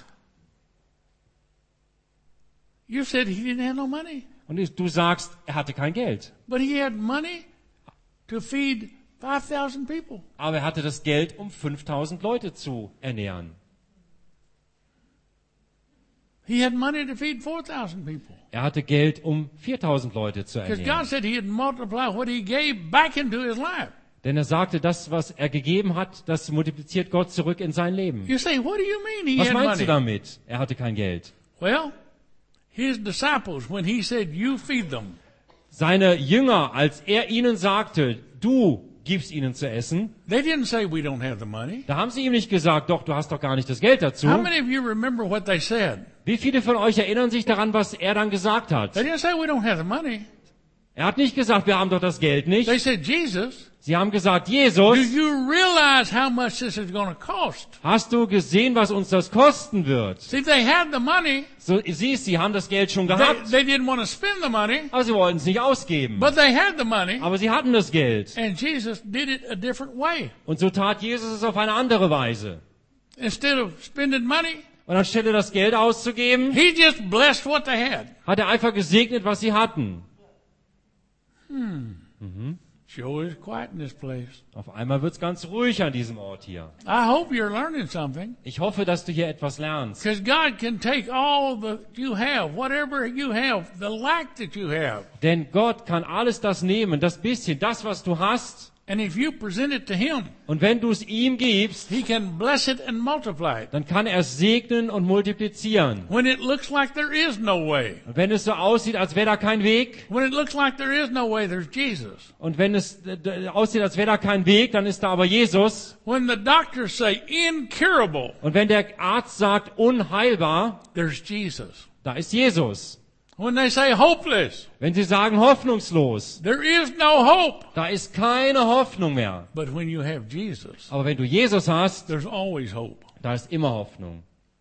you said he didn't have no money. und du sagst, er hatte kein Geld. But he had money to feed five thousand people. Aber er hatte das Geld, um fünftausend Leute zu ernähren. He had money to feed four thousand people. Er hatte Geld, um viertausend Leute zu Because God ernähren. said he'd multiply what he gave back into his life. Denn er sagte, das, was er gegeben hat, das multipliziert Gott zurück in sein Leben. You say, what do you mean he Was had meinst du money? damit? Er hatte kein Geld. Well, his disciples, when he said, you feed them, Seine Jünger, als er ihnen sagte, du gibst ihnen zu essen, they didn't say we don't have the money. da haben sie ihm nicht gesagt, doch, du hast doch gar nicht das Geld dazu. How many of you remember what they said? Wie viele von euch erinnern sich daran, was er dann gesagt hat? They didn't say we don't have the money. Er hat nicht gesagt, wir haben doch das Geld They nicht. said, Jesus, Sie haben gesagt, do Jesus, you realize how much this is going to cost? hast du gesehen, was uns das kosten wird? See, they had the money. So, siehst, sie haben das Geld schon They, gehabt, they didn't want to spend the money, aber sie wollten es nicht ausgeben. but they had the money. Aber sie hatten das Geld. And Jesus did it a different way. Und so tat Jesus es auf eine andere Weise. Instead of spending money, Und anstelle das Geld auszugeben, he just blessed what they had. hat er einfach gesegnet, was sie hatten. Sure is quiet in this place. Auf einmal wird's ganz ruhig an diesem Ort hier. I hope you're learning something. Ich hoffe, dass du hier etwas lernst. Because God can take all that you have, whatever you have, the lack that you have, Denn Gott kann alles das nehmen, das bisschen, das, was du hast, And if you present it to him, Und wenn du es ihm gibst, he can bless it and multiply it. dann kann er es segnen und multiplizieren. When it looks like there is no way, Und wenn es so aussieht, als wäre da kein Weg, when it looks like there is no way, there's Jesus. und wenn es äh, d- aussieht, als wäre da kein Weg, dann ist da aber Jesus. When the doctors say incurable, Und wenn der Arzt sagt unheilbar, there's Jesus. da ist Jesus. When they say hopeless, Wenn sie sagen hoffnungslos, there is no hope. da ist keine Hoffnung mehr. But when you have Jesus, Aber wenn du Jesus hast, there's always hope. da ist immer Hoffnung.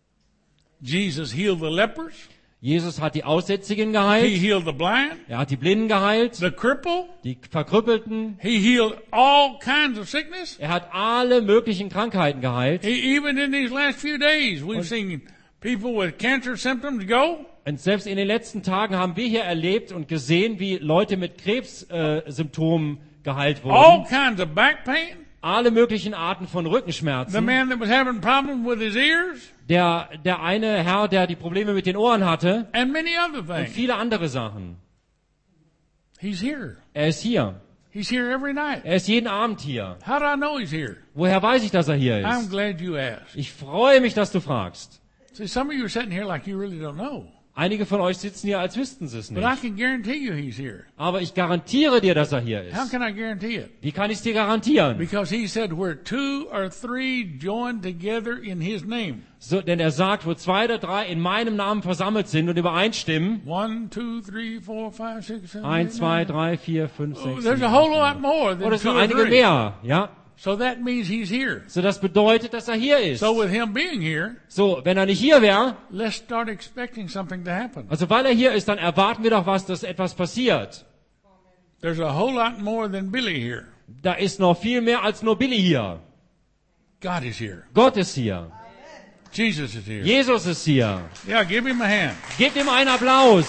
Jesus healed the lepers. Jesus hat die Aussätzigen He geheilt, healed the blind, er hat die Blinden geheilt, the cripple. die Verkrüppelten, He healed all kinds of sickness. er hat alle möglichen Krankheiten geheilt. He, even in these last few days, we've seen people with cancer symptoms go. Und selbst in den letzten Tagen haben wir hier erlebt und gesehen, wie Leute mit Krebssymptomen äh, Symptomen geheilt All wurden. kinds of back pain. Alle möglichen Arten von The Rückenschmerzen. man that was having problems with his ears Der, der eine Herr, der die Probleme mit den Ohren hatte and many other und things. viele andere Sachen. He's here. Er ist hier. He's here every night. Er ist jeden Abend hier. How do I know he's here? Woher weiß ich, dass er hier I'm ist? glad you asked. Ich freue mich, dass du fragst. See, some of you are sitting here like you really don't know. Einige von euch sitzen hier, als wüssten sie es But I nicht. can guarantee you he's here. Aber ich garantiere dir, dass er hier How ist. can I guarantee it? Wie kann ich es dir garantieren? Because he said, where two or three joined together in his name. So, denn er sagt, wo zwei oder drei in meinem Namen versammelt sind und übereinstimmen, One, two, three, four, five, six, seven, eins, eight, zwei, nine. drei, vier, fünf, Oh, sechs, there's sieben, a whole acht, lot more neun. than Oder es two sind or einige three. mehr, ja. So that means he's here. So, das bedeutet, dass er hier ist. So with him being here, So, wenn er nicht hier wäre, let's start expecting something to happen. also weil er hier ist, dann erwarten wir doch was, dass etwas passiert. There's a whole lot more than Billy here. Da ist noch viel mehr als nur Billy hier. God is here. Gott ist hier. Jesus is here. Jesus ist hier. Yeah, give him a hand. Gebt ihm einen Applaus.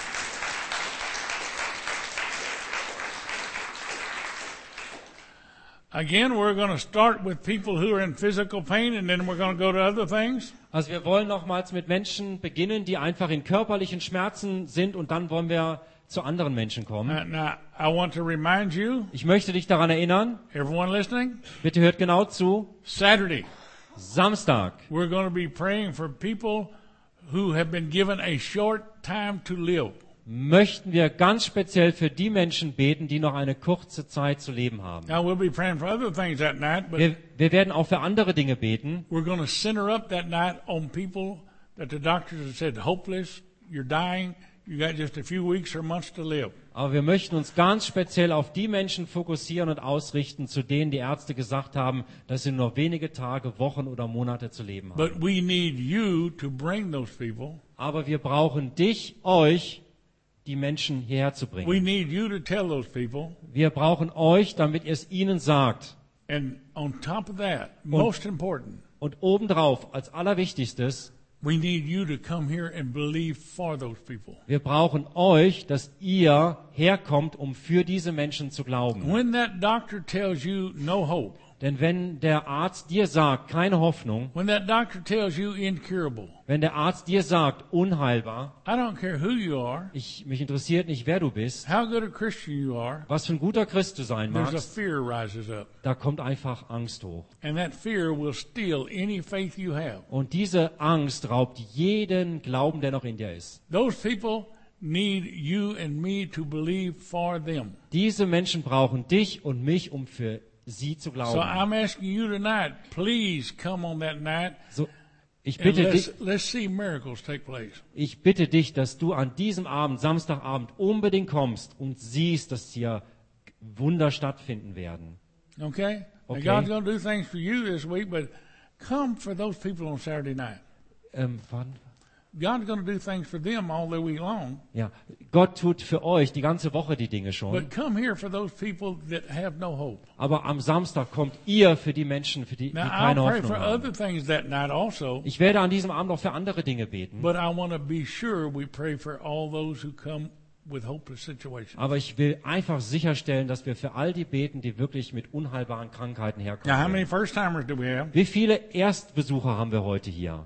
Again, we're going to start with people who are in physical pain, and then we're going to go to other things. Also wir wollen nochmals mit Menschen beginnen, die einfach in körperlichen Schmerzen sind, und dann wollen wir zu anderen Menschen kommen. Uh, now, I want to remind you, Ich möchte dich daran erinnern, everyone listening, bitte hört genau zu, Saturday, Samstag we're going to be praying for people who have been given a short time to live. möchten wir ganz speziell für die Menschen beten, die noch eine kurze Zeit zu leben haben. Now, we'll be praying for other things that night, but Wir, wir werden auch für andere Dinge beten. we're going to center up that night on people that the doctors have said, hopeless, you're dying, you got just a few weeks or months to live. Aber wir möchten uns ganz speziell auf die Menschen fokussieren und ausrichten, zu denen die Ärzte gesagt haben, dass sie nur noch wenige Tage, Wochen oder Monate zu leben haben. But we need you to bring those people. Aber wir brauchen dich, euch, die Menschen hierher zu We bringen. need you to tell those people. Wir brauchen euch, damit ihr es ihnen sagt. And on top of that, most important, Und obendrauf, als allerwichtigstes, we need you to come here and believe for those people. wir brauchen euch, dass ihr herkommt, um für diese Menschen zu glauben. When that doctor tells you no hope, Denn wenn der Arzt dir sagt, keine Hoffnung, when that doctor tells you incurable, wenn der Arzt dir sagt, unheilbar, I don't care who you are, ich, mich interessiert nicht, wer du bist, how good a Christian you are, was für ein guter Christ du sein there's a magst, fear rises up. da kommt einfach Angst hoch. And that fear will steal any faith you have. Und diese Angst raubt jeden Glauben, der noch in dir ist. Those people need you and me to believe for them. Diese Menschen brauchen dich und mich, um für sie zu So glauben. I'm asking you tonight, please come on that night So, ich and bitte let's, dich, let's see miracles take place. ich bitte dich, dass du an diesem Abend, Samstagabend, unbedingt kommst und siehst, dass hier Wunder stattfinden werden. Okay? Okay. And God's going to do things for you this week, but come for those people on Saturday night. Ähm, wann? God's going to do things for them all the week long, Ja, Gott tut für euch die ganze Woche die Dinge schon. but come here for those people that have no hope. Aber am Samstag kommt ihr für die Menschen, für die, die Now, I'll keine pray Hoffnung for haben. other things that night also, Ich werde an diesem Abend auch für andere Dinge beten. but I want to be sure we pray for all those who come with hopeless situations. Aber ich will einfach sicherstellen, dass wir für all die beten, die wirklich mit unheilbaren Krankheiten Now, how herkommen. many first-timers do we have? Wie viele Erstbesucher haben wir heute hier?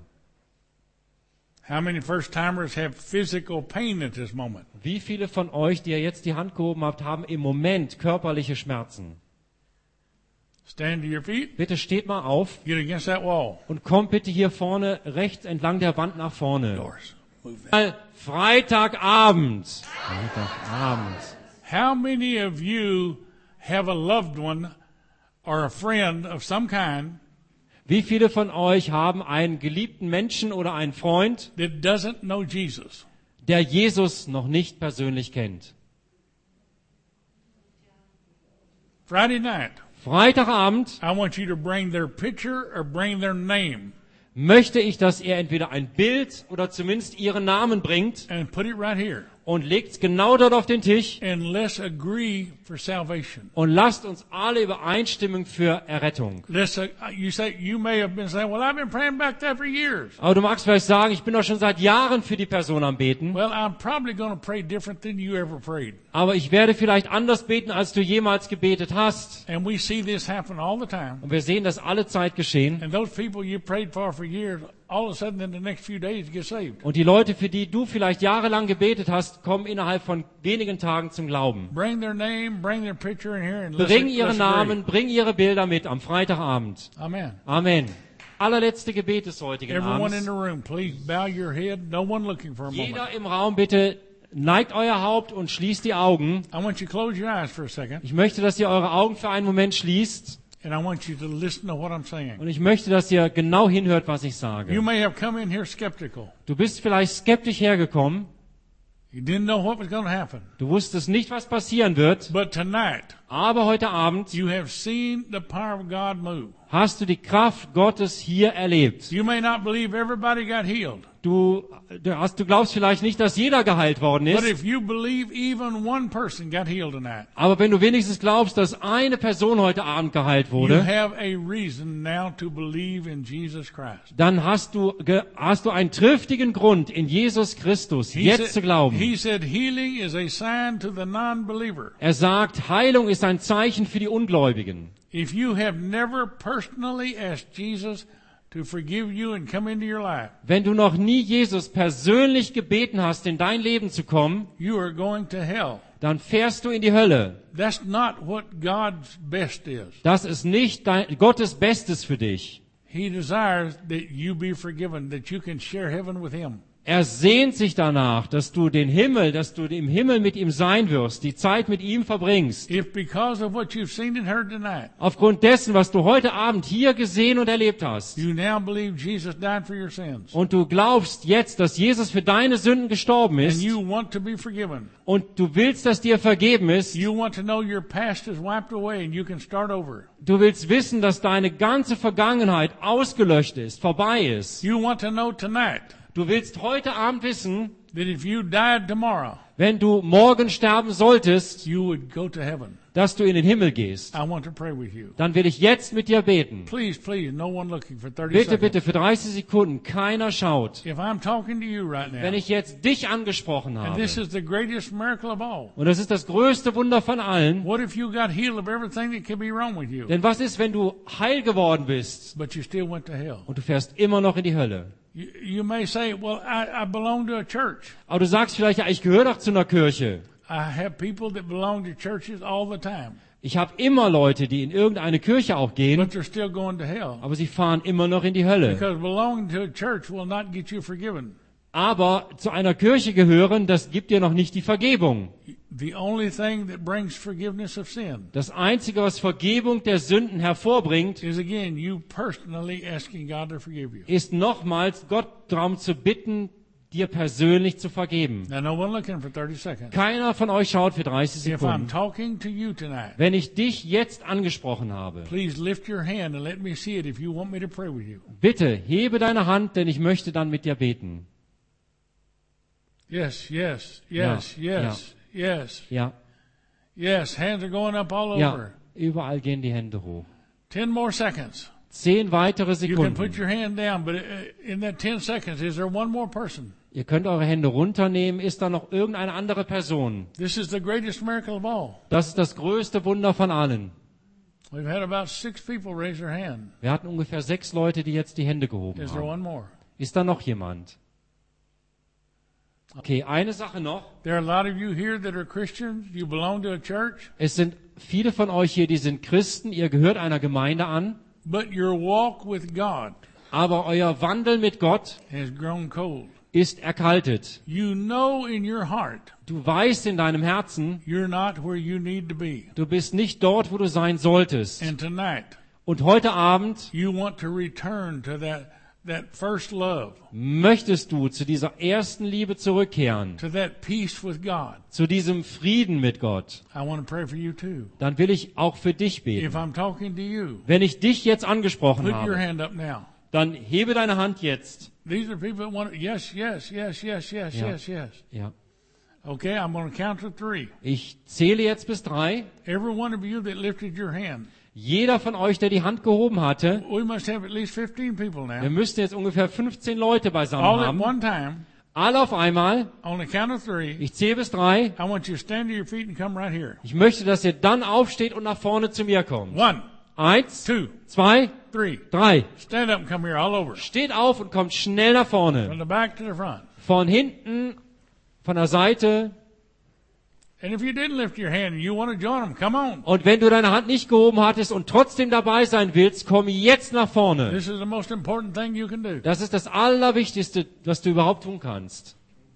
How many first-timers have physical pain at this moment? Wie viele von euch, die ihr jetzt die Hand gehoben habt, haben im Moment körperliche Schmerzen? Stand to your feet. Bitte steht mal auf Get against that wall. und kommt bitte hier vorne rechts entlang der Wand nach vorne. Doors. Move that. Mal Freitagabend. Freitagabend. How many of you have a loved one or a friend of some kind Wie viele von euch haben einen geliebten Menschen oder einen Freund, that doesn't know Jesus? der Jesus noch nicht persönlich kennt? Friday night, Freitagabend I want you to bring their picture or bring their name möchte ich, dass ihr entweder ein Bild oder zumindest ihren Namen bringt and put it right here. und legt's genau dort auf den Tisch And let's agree for salvation. und lasst uns alle übereinstimmen für Errettung. Let's, uh, you say, you may have been saying, well, I've been praying about that for years. Aber du magst vielleicht sagen, ich bin doch schon seit Jahren für die Person am Beten, Well, I'm probably going to pray different than you ever prayed. aber ich werde vielleicht anders beten, als du jemals gebetet hast. And we see this happen all the time. Und wir sehen das alle Zeit geschehen. And those people you prayed for for years, all of a sudden in the next few days get saved. Und die Leute, für die du vielleicht jahrelang gebetet hast, kommen innerhalb von wenigen Tagen zum Glauben. Bring their name, bring their picture in here, and let's, Bring let's ihre agree. Namen, bring ihre Bilder mit am Freitagabend. Amen. Amen. Allerletzte Gebet des heutigen Everyone in Abends. the room, please bow your head. No one looking for a moment. Jeder im Raum, bitte neigt euer Haupt und schließt die Augen. I want you to close your eyes for a second, Ich möchte, dass ihr eure Augen für einen Moment schließt. and I want you to listen to what I'm saying. Und ich möchte, dass ihr genau hinhört, was ich You sage. may have come in here skeptical. Du bist vielleicht skeptisch hergekommen. You didn't know what was going to happen. Du wusstest nicht, was passieren wird. But tonight, Aber heute Abend you have seen the power of God move. hast du die Kraft Gottes hier erlebt. You may not believe everybody got healed, Du, du, hast, du glaubst vielleicht nicht, dass jeder geheilt worden but ist. if you believe even one person got healed tonight, Aber wenn du wenigstens glaubst, dass eine Person heute Abend geheilt you wurde, have a reason now to believe in Jesus Christ. dann hast du, ge- hast du einen triftigen Grund, in Jesus Christus He jetzt said- zu glauben. He said healing is a sign to the non-believer. Er sagt, Heilung ist ein Zeichen für die Ungläubigen. If you have never personally asked Jesus to forgive you and come into your life, Wenn du noch nie Jesus persönlich gebeten hast, in dein Leben zu kommen, you are going to hell. dann fährst du in die Hölle. That's not what God's best is. Das ist nicht dein, Gottes Bestes für dich. He desires that you be forgiven, that you can share heaven with Him. Er sehnt sich danach, dass du den Himmel, dass du im Himmel mit ihm sein wirst, die Zeit mit ihm verbringst. If because of what you've seen and heard tonight, Aufgrund dessen, was du heute Abend hier gesehen und erlebt hast, you now believe Jesus died for your sins, und du glaubst jetzt, dass Jesus für deine Sünden gestorben and ist, you want to be forgiven, und du willst, dass dir vergeben ist, you want to know your past is wiped away and you can start over. du willst wissen, dass deine ganze Vergangenheit ausgelöscht ist, vorbei ist. You want to know tonight Du willst heute Abend wissen, that if you died tomorrow, wenn du morgen sterben solltest, you would go to heaven. dass du in den Himmel gehst. I want to pray with you. Dann will ich jetzt mit dir beten. Please, please, no one looking for thirty Bitte, seconds. bitte, für dreißig Sekunden, keiner schaut. If I'm talking to you right now, Wenn ich jetzt dich angesprochen and habe, this is the greatest miracle of all, und das ist das größte Wunder von allen, what if you got healed of everything that could be wrong with you, denn was ist, wenn du heil geworden bist but you still went to hell? und du fährst immer noch in die Hölle? You, you may say, well, I, I belong to a church. Aber du sagst vielleicht, ja, ich gehöre doch zu einer Kirche. I have people that belong to churches all the time, Ich habe immer Leute, die in irgendeine Kirche auch gehen, but they're still going to hell. aber sie fahren immer noch in die Hölle. Because belonging to a church will not get you forgiven. Aber zu einer Kirche gehören, das gibt dir noch nicht die Vergebung. The only thing that brings forgiveness of sin Das Einzige, was Vergebung der Sünden hervorbringt, is, again, you personally asking God to forgive you. ist nochmals Gott darum zu bitten, dir persönlich zu vergeben. Now, no one looking for thirty seconds. Keiner von euch schaut für dreißig If I'm Sekunden. talking to you tonight, Wenn ich dich jetzt angesprochen habe, please lift your hand and let me see it if you want me to pray with you. bitte hebe deine Hand, denn ich möchte dann mit dir beten. Yes, yes, yes, Ja, yes, yes, Ja, yes. Hands are going up all ja, over. überall gehen die Hände hoch. Ten more seconds. Zehn weitere You can put Sekunden. your hand down, but uh, in that ten seconds, is there one more person? Ihr könnt eure Hände runternehmen. Ist da noch irgendeine andere Person? This is the greatest miracle of all. Das ist das größte Wunder von allen. We've had about six people raise their hand. Wir hatten ungefähr sechs Leute, die jetzt die Hände gehoben Is there haben. one more? Ist da noch jemand? Okay, eine Sache noch. There are a lot of you here that are Christians. You belong to a church. Es sind viele von euch hier, die sind Christen, ihr gehört einer Gemeinde an, but your walk with God aber euer Wandel mit Gott has grown cold. ist erkaltet. You know in your heart Du weißt in deinem Herzen, you're not where you need to be. du bist nicht dort, wo du sein solltest. And tonight, Und heute Abend you want to return to that, that first love, möchtest du zu dieser ersten Liebe zurückkehren, to that peace with God. zu diesem Frieden mit Gott. I want to pray for you too. Dann will ich auch für dich beten. If I'm talking to you, Wenn ich dich jetzt angesprochen put your habe, hand up now. dann hebe deine Hand jetzt. These are people that want to, yes, yes, yes, yes, yes, Ja. yes, yes. Ja. Okay, I'm going to count to three. Ich zähle jetzt bis drei. Every one of you that lifted your hand, Jeder von euch, der die Hand gehoben hatte, we must have at least fifteen people wir now, müssten jetzt ungefähr fünfzehn Leute beisammen all at haben. one time, Alle auf einmal. on the count of three. Ich zähle bis drei. I want you to stand to your feet and come right here. Ich möchte, dass ihr dann aufsteht und nach vorne zu mir kommt. One, Eins, two, zwei, three. drei. Stand up and come here all over. Steht auf und kommt schnell nach vorne. From the back to the front. Von hinten, von der Seite. And if you didn't lift your hand and you want to join them, come on. Und wenn du deine Hand nicht gehoben hattest und trotzdem dabei sein willst, komm jetzt nach vorne. This is the most important thing you can do. Das ist das Allerwichtigste, was du überhaupt tun kannst.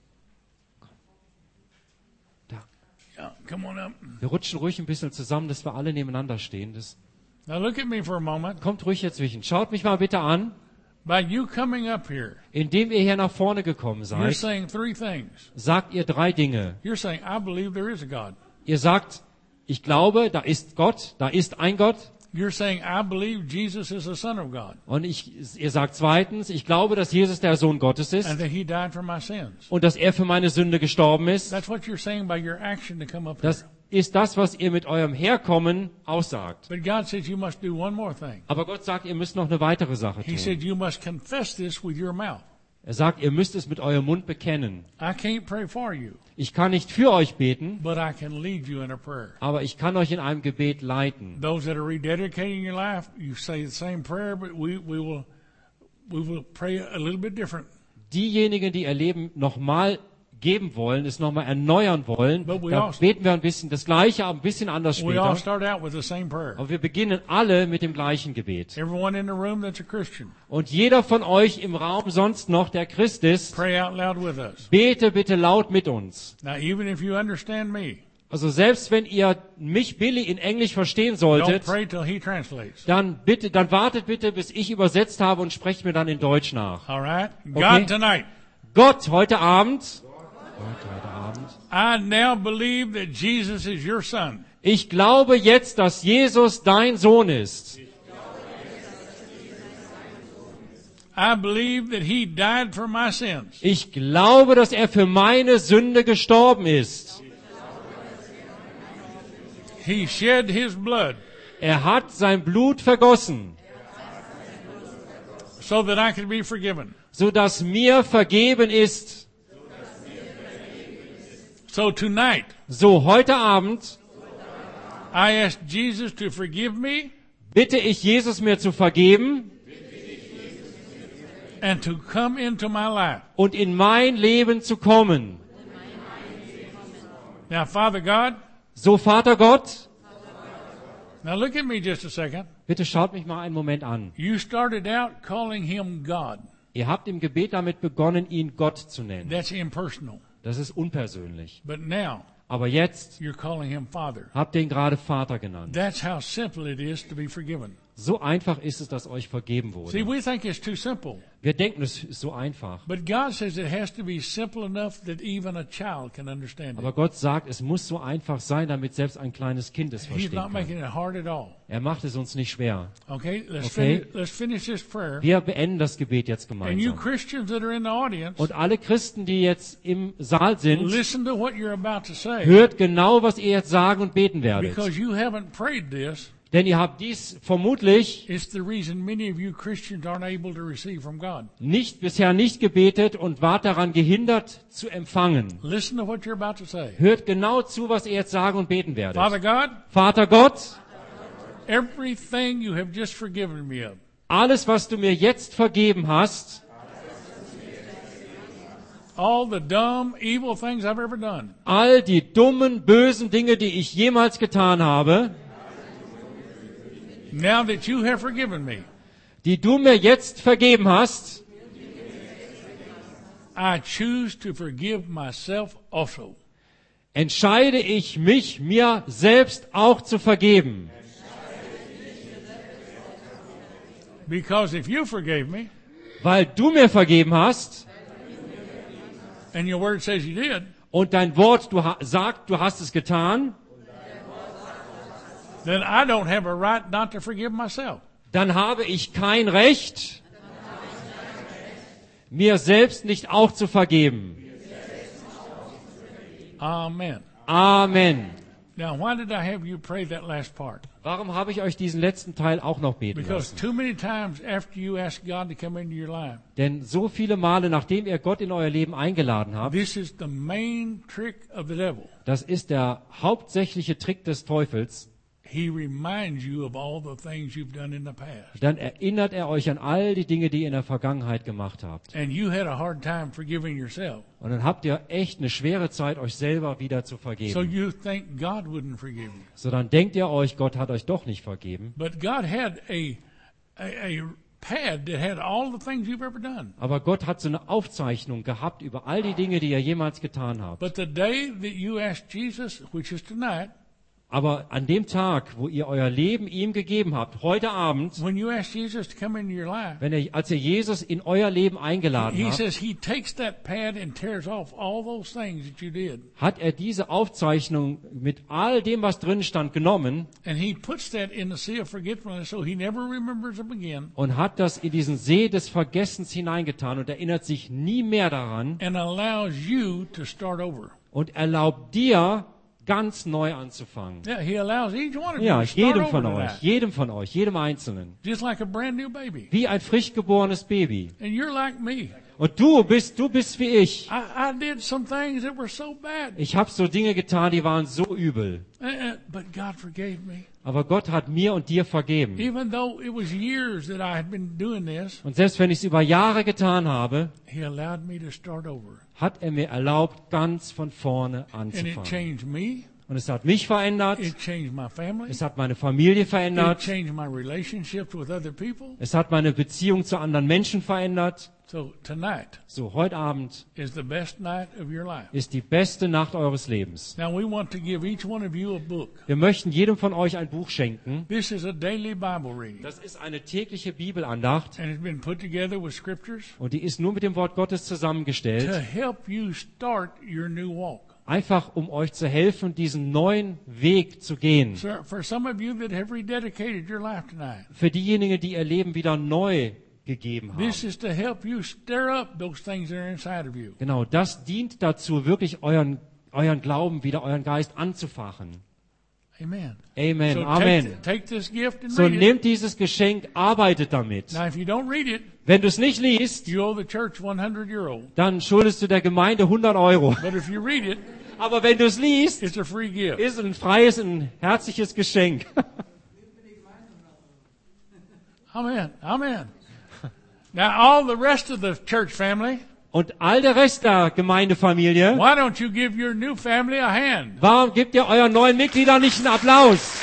Da. Yeah, come on up. Wir rutschen ruhig ein bisschen zusammen, dass wir alle nebeneinander stehen. Das Now look at me for a moment. kommt ruhig hier zwischen. Schaut mich mal bitte an. By you coming up here, Indem ihr hier nach vorne gekommen you're seid, saying three things. sagt ihr drei Dinge. You're saying, I believe there is a God. Ihr sagt, ich glaube, da ist Gott, da ist ein Gott. You're saying, I believe Jesus is the Son of God Und ich, ihr sagt zweitens, ich glaube, dass Jesus der Sohn Gottes ist and that He died for my sins. und dass er für meine Sünde gestorben ist. That's what you're saying by your action to come up Das here. ist das, was ihr mit eurem Herkommen aussagt. But God says you must do one more thing. Aber Gott sagt, ihr müsst noch eine weitere Sache He tun. said you must confess this with your mouth. Er sagt, ihr müsst es mit eurem Mund bekennen. I can't pray for you, Ich kann nicht für euch beten, but I can lead you in a prayer. aber ich kann euch in einem Gebet leiten. Those that are rededicating your life, you say the same prayer, but we, we will we will pray a little bit different. Diejenigen, die ihr Leben nochmal geben wollen, es nochmal erneuern wollen, But we da also- beten wir ein bisschen das Gleiche, aber ein bisschen anders We all später. start out with the same prayer. Aber wir beginnen alle mit dem gleichen Gebet. Everyone in the room that's a Christian, Und jeder von euch im Raum sonst noch, der Christ ist, pray out loud with us. bete bitte laut mit uns. Now, even if you understand me, Also selbst wenn ihr mich, Billy, in Englisch verstehen don't solltet, pray till he translates. dann bitte, dann wartet bitte, bis ich übersetzt habe und sprecht mir dann in Deutsch nach. All right? Okay. God, tonight, Gott, heute Abend, Gott, heute Abend, I now believe that Jesus is your son. ich glaube jetzt, dass Jesus dein Sohn ist. I believe that he died for my sins. Ich glaube, dass er für meine Sünde gestorben ist. He shed his blood Er hat sein Blut vergossen, so that I could be forgiven. so dass mir vergeben ist. So tonight, So heute Abend I ask Jesus to forgive me bitte ich Jesus, mir zu vergeben and to come into my life. und in mein Leben zu kommen. Now, Father God, So, Vater Gott, now look at me just a second. bitte schaut mich mal einen Moment an. You started out calling him God. Ihr habt im Gebet damit begonnen, ihn Gott zu nennen. That's impersonal. Das ist unpersönlich. But now, Aber jetzt you're calling him Father. habt ihr ihn gerade Vater genannt. That's how simple it is to be forgiven. So einfach ist es, dass euch vergeben See, wurde. we think it's too simple. Wir denken, es ist so einfach. But God says it has to be simple enough that even a child can understand Aber it. Gott sagt, es muss so einfach sein, damit selbst ein kleines Kind es He's verstehen not kann. making it hard at all. Er macht es uns nicht schwer. Okay, let's, Okay. Finish, let's finish this prayer. Wir beenden das Gebet jetzt And you gemeinsam. Christians that are in the audience, Und alle Christen, die jetzt im Saal sind, listen to what you're about to say. hört genau, was ihr jetzt sagen und beten werdet. Because you haven't prayed this, Denn ihr habt dies vermutlich it's the reason many of you Christians aren't able to receive from God. nicht, bisher nicht gebetet und wart daran gehindert zu empfangen. Listen to what you're about to say. Hört genau zu, was ihr jetzt sagen und beten werdet. Father God, Vater Gott, everything you have just forgiven me of, alles, was du mir jetzt vergeben hast, all the dumb, evil things I've ever done. All die dummen, bösen Dinge, die ich jemals getan habe, Now that you have forgiven me, die du mir jetzt vergeben hast, I choose to forgive myself also. entscheide ich mich, mir selbst auch zu vergeben. Because if you forgave me, Weil du mir vergeben hast and your word says you did, und dein Wort du ha- sagt, du hast es getan, then I don't have a right not to forgive myself. dann habe ich kein Recht, mir selbst nicht auch zu vergeben. Amen. Amen. Now, why did I have you pray that last part? Warum habe ich euch diesen letzten Teil auch noch beten Because lassen? too many times after you ask God to come into your life, Denn so viele Male, nachdem ihr Gott in euer Leben eingeladen habt, this is the main trick of the devil. das ist der hauptsächliche Trick des Teufels, He reminds you of all the things you've done in the past. dann erinnert er euch an all die Dinge, die ihr in der Vergangenheit gemacht habt. And you had a hard time forgiving yourself. Und dann habt ihr echt eine schwere Zeit, euch selber wieder zu So vergeben. you think God wouldn't forgive you. So dann denkt ihr euch, Gott hat euch doch nicht vergeben. But God had a, a, a pad that had all the things you've ever done. Aber Gott hat so eine Aufzeichnung gehabt über all die Dinge, die ihr jemals getan habt. But the day that you asked Jesus, which is tonight, Aber an dem Tag, wo ihr euer Leben ihm gegeben habt, heute Abend, when you asked Jesus to come into your life, wenn ihr, als ihr Jesus in euer Leben eingeladen he habt, says he takes that pad and tears off all those things that you did. hat er diese Aufzeichnung mit all dem, was drin stand, genommen And he puts that in the sea of forgetfulness so he never remembers them again und hat das in diesen See des Vergessens hineingetan und erinnert sich nie mehr daran and allows you to start over. und erlaubt dir, ganz neu anzufangen. Yeah, he allows each one of you Ja, to start jedem over von tonight. euch, jedem von euch, jedem Einzelnen. Just like a brand new baby. Wie ein frisch geborenes Baby. And you're like me. Und du bist, du bist wie ich. I, I did some things that were so bad, Ich habe so Dinge getan, die waren so übel. Uh, uh, but God forgave me. Aber Gott hat mir und dir vergeben. Even though it was years that I had been doing this, Und selbst wenn ich es über Jahre getan habe, he allowed me to start over. hat er mir erlaubt, ganz von vorne And it anzufangen. changed me. Und es hat mich verändert. It changed my family. Es hat meine Familie It verändert. changed my relationships with other people. Es hat meine Beziehung zu anderen Menschen verändert. So tonight So, heute Abend is the best night of your life. ist die beste Nacht eures Lebens. Now we want to give each one of you a book. Wir möchten jedem von euch ein Buch schenken. This is a daily Bible reading. Das ist eine tägliche Bibelandacht. And it's been put together with scriptures Und die ist nur mit dem Wort Gottes to zusammengestellt. help you start your new walk. Einfach um euch zu helfen, diesen neuen Weg zu gehen. So for some of you that have rededicated your life tonight, Für diejenigen, die ihr Leben wieder neu gegeben haben. this is to help you stir up those things that are inside of you. Genau, das dient dazu, wirklich euren, euren Glauben wieder, euren Geist anzufachen. Amen. Amen, So Amen. take, take this gift and So read it. nehmt dieses Geschenk, arbeitet damit. Now if you don't read it, Wenn du es nicht liest, you owe the church one hundred euro. dann schuldest du der Gemeinde hundert Euro. But if you read it, Aber wenn du es liest, it's a free gift. ist es ein freies, ein herzliches Geschenk. Amen. Amen. Now all the rest of the church family, Und all der Rest der Gemeindefamilie, why don't you give your new family a hand? warum gebt ihr euren neuen Mitgliedern nicht einen Applaus?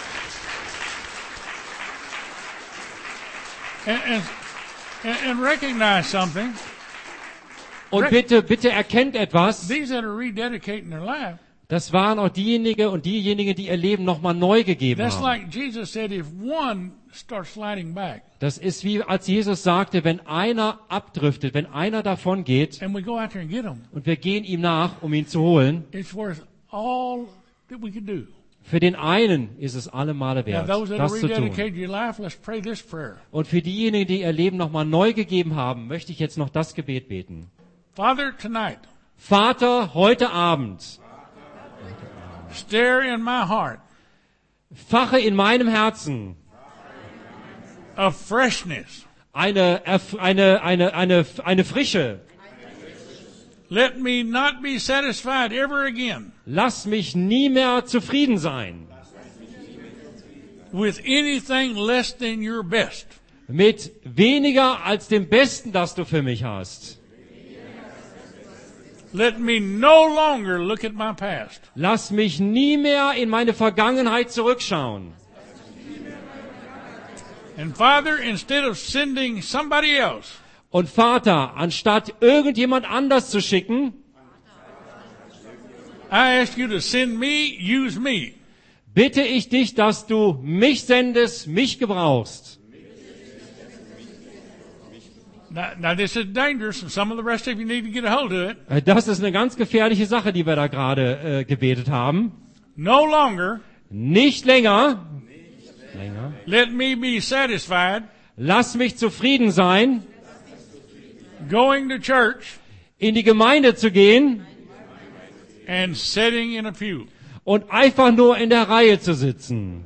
And, and, and- and recognize something. Und bitte, bitte erkennt etwas. These that are rededicating their life, Das waren auch diejenigen und diejenigen, die ihr Leben nochmal neu gegeben that's haben. like Jesus said, if one starts sliding back Das ist wie, als Jesus sagte, wenn einer abdriftet, wenn einer davon geht and we go out there and get them, und wir gehen ihm nach, um ihn zu holen, it's worth all that we could do. für den einen ist es alle Male Now wert, those that are das zu tun. rededicated your life, let's pray this prayer. Und für diejenigen, die ihr Leben nochmal neu gegeben haben, möchte ich jetzt noch das Gebet beten. Father, tonight, Vater, heute Abend, stir in my heart fache in meinem Herzen a freshness. eine, Erf- eine, eine, eine, eine Frische. Let me not be satisfied ever again Lass mich nie mehr zufrieden sein with anything less than your best. mit weniger als dem Besten, das du für mich hast. Let me no longer look at my past. Lass mich nie mehr in meine Vergangenheit zurückschauen. And Father, instead of sending somebody else, Und Vater, anstatt irgendjemand anders zu schicken, I ask you to send me, use me. bitte ich dich, dass du mich sendest, mich gebrauchst. Now, now this is dangerous, and some of the rest of you need to get a hold of it. Äh, Das ist eine ganz gefährliche Sache, die wir da gerade äh, gebetet haben. No longer Nicht länger, länger. let me be satisfied Lass mich zufrieden sein, going to church in die Gemeinde zu gehen and sitting in a pew. und einfach nur in der Reihe zu sitzen.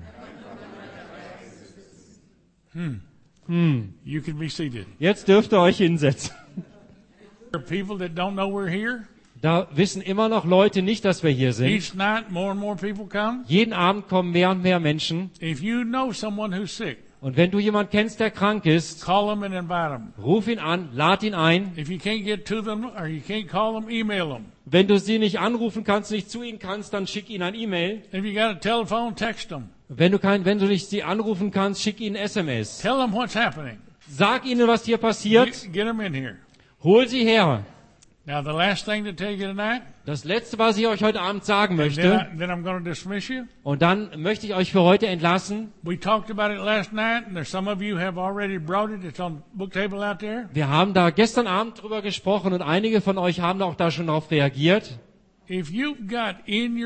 You can be seated. Jetzt dürft ihr euch hinsetzen. There are people that don't know we're here. Da wissen immer noch Leute nicht, dass wir hier sind. Each night, more and more people come. Jeden Abend kommen mehr und mehr Menschen. If you know someone who's sick, Und wenn du jemanden kennst, der krank ist, call them and invite them. ruf ihn an, lad ihn ein. If you can't get to them or you can't call them, email them. Wenn du sie nicht anrufen kannst, nicht zu ihnen kannst, dann schick ihnen ein E-Mail. If you got a telephone, text them. Wenn du kein, wenn du nicht sie anrufen kannst, schick ihnen S M S. Tell them what's happening. Sag ihnen, was hier passiert. Get, get them in here. Hol sie her. Now, the last thing to tell you tonight, Das Letzte, was ich euch heute Abend sagen then, möchte, I, then I'm going to dismiss you. und dann möchte ich euch für heute entlassen. We talked about it last night, and there's some of you have already brought it. It's on the book table out there. Wir haben da gestern Abend drüber gesprochen und einige von euch haben auch da schon darauf reagiert. If you've got in your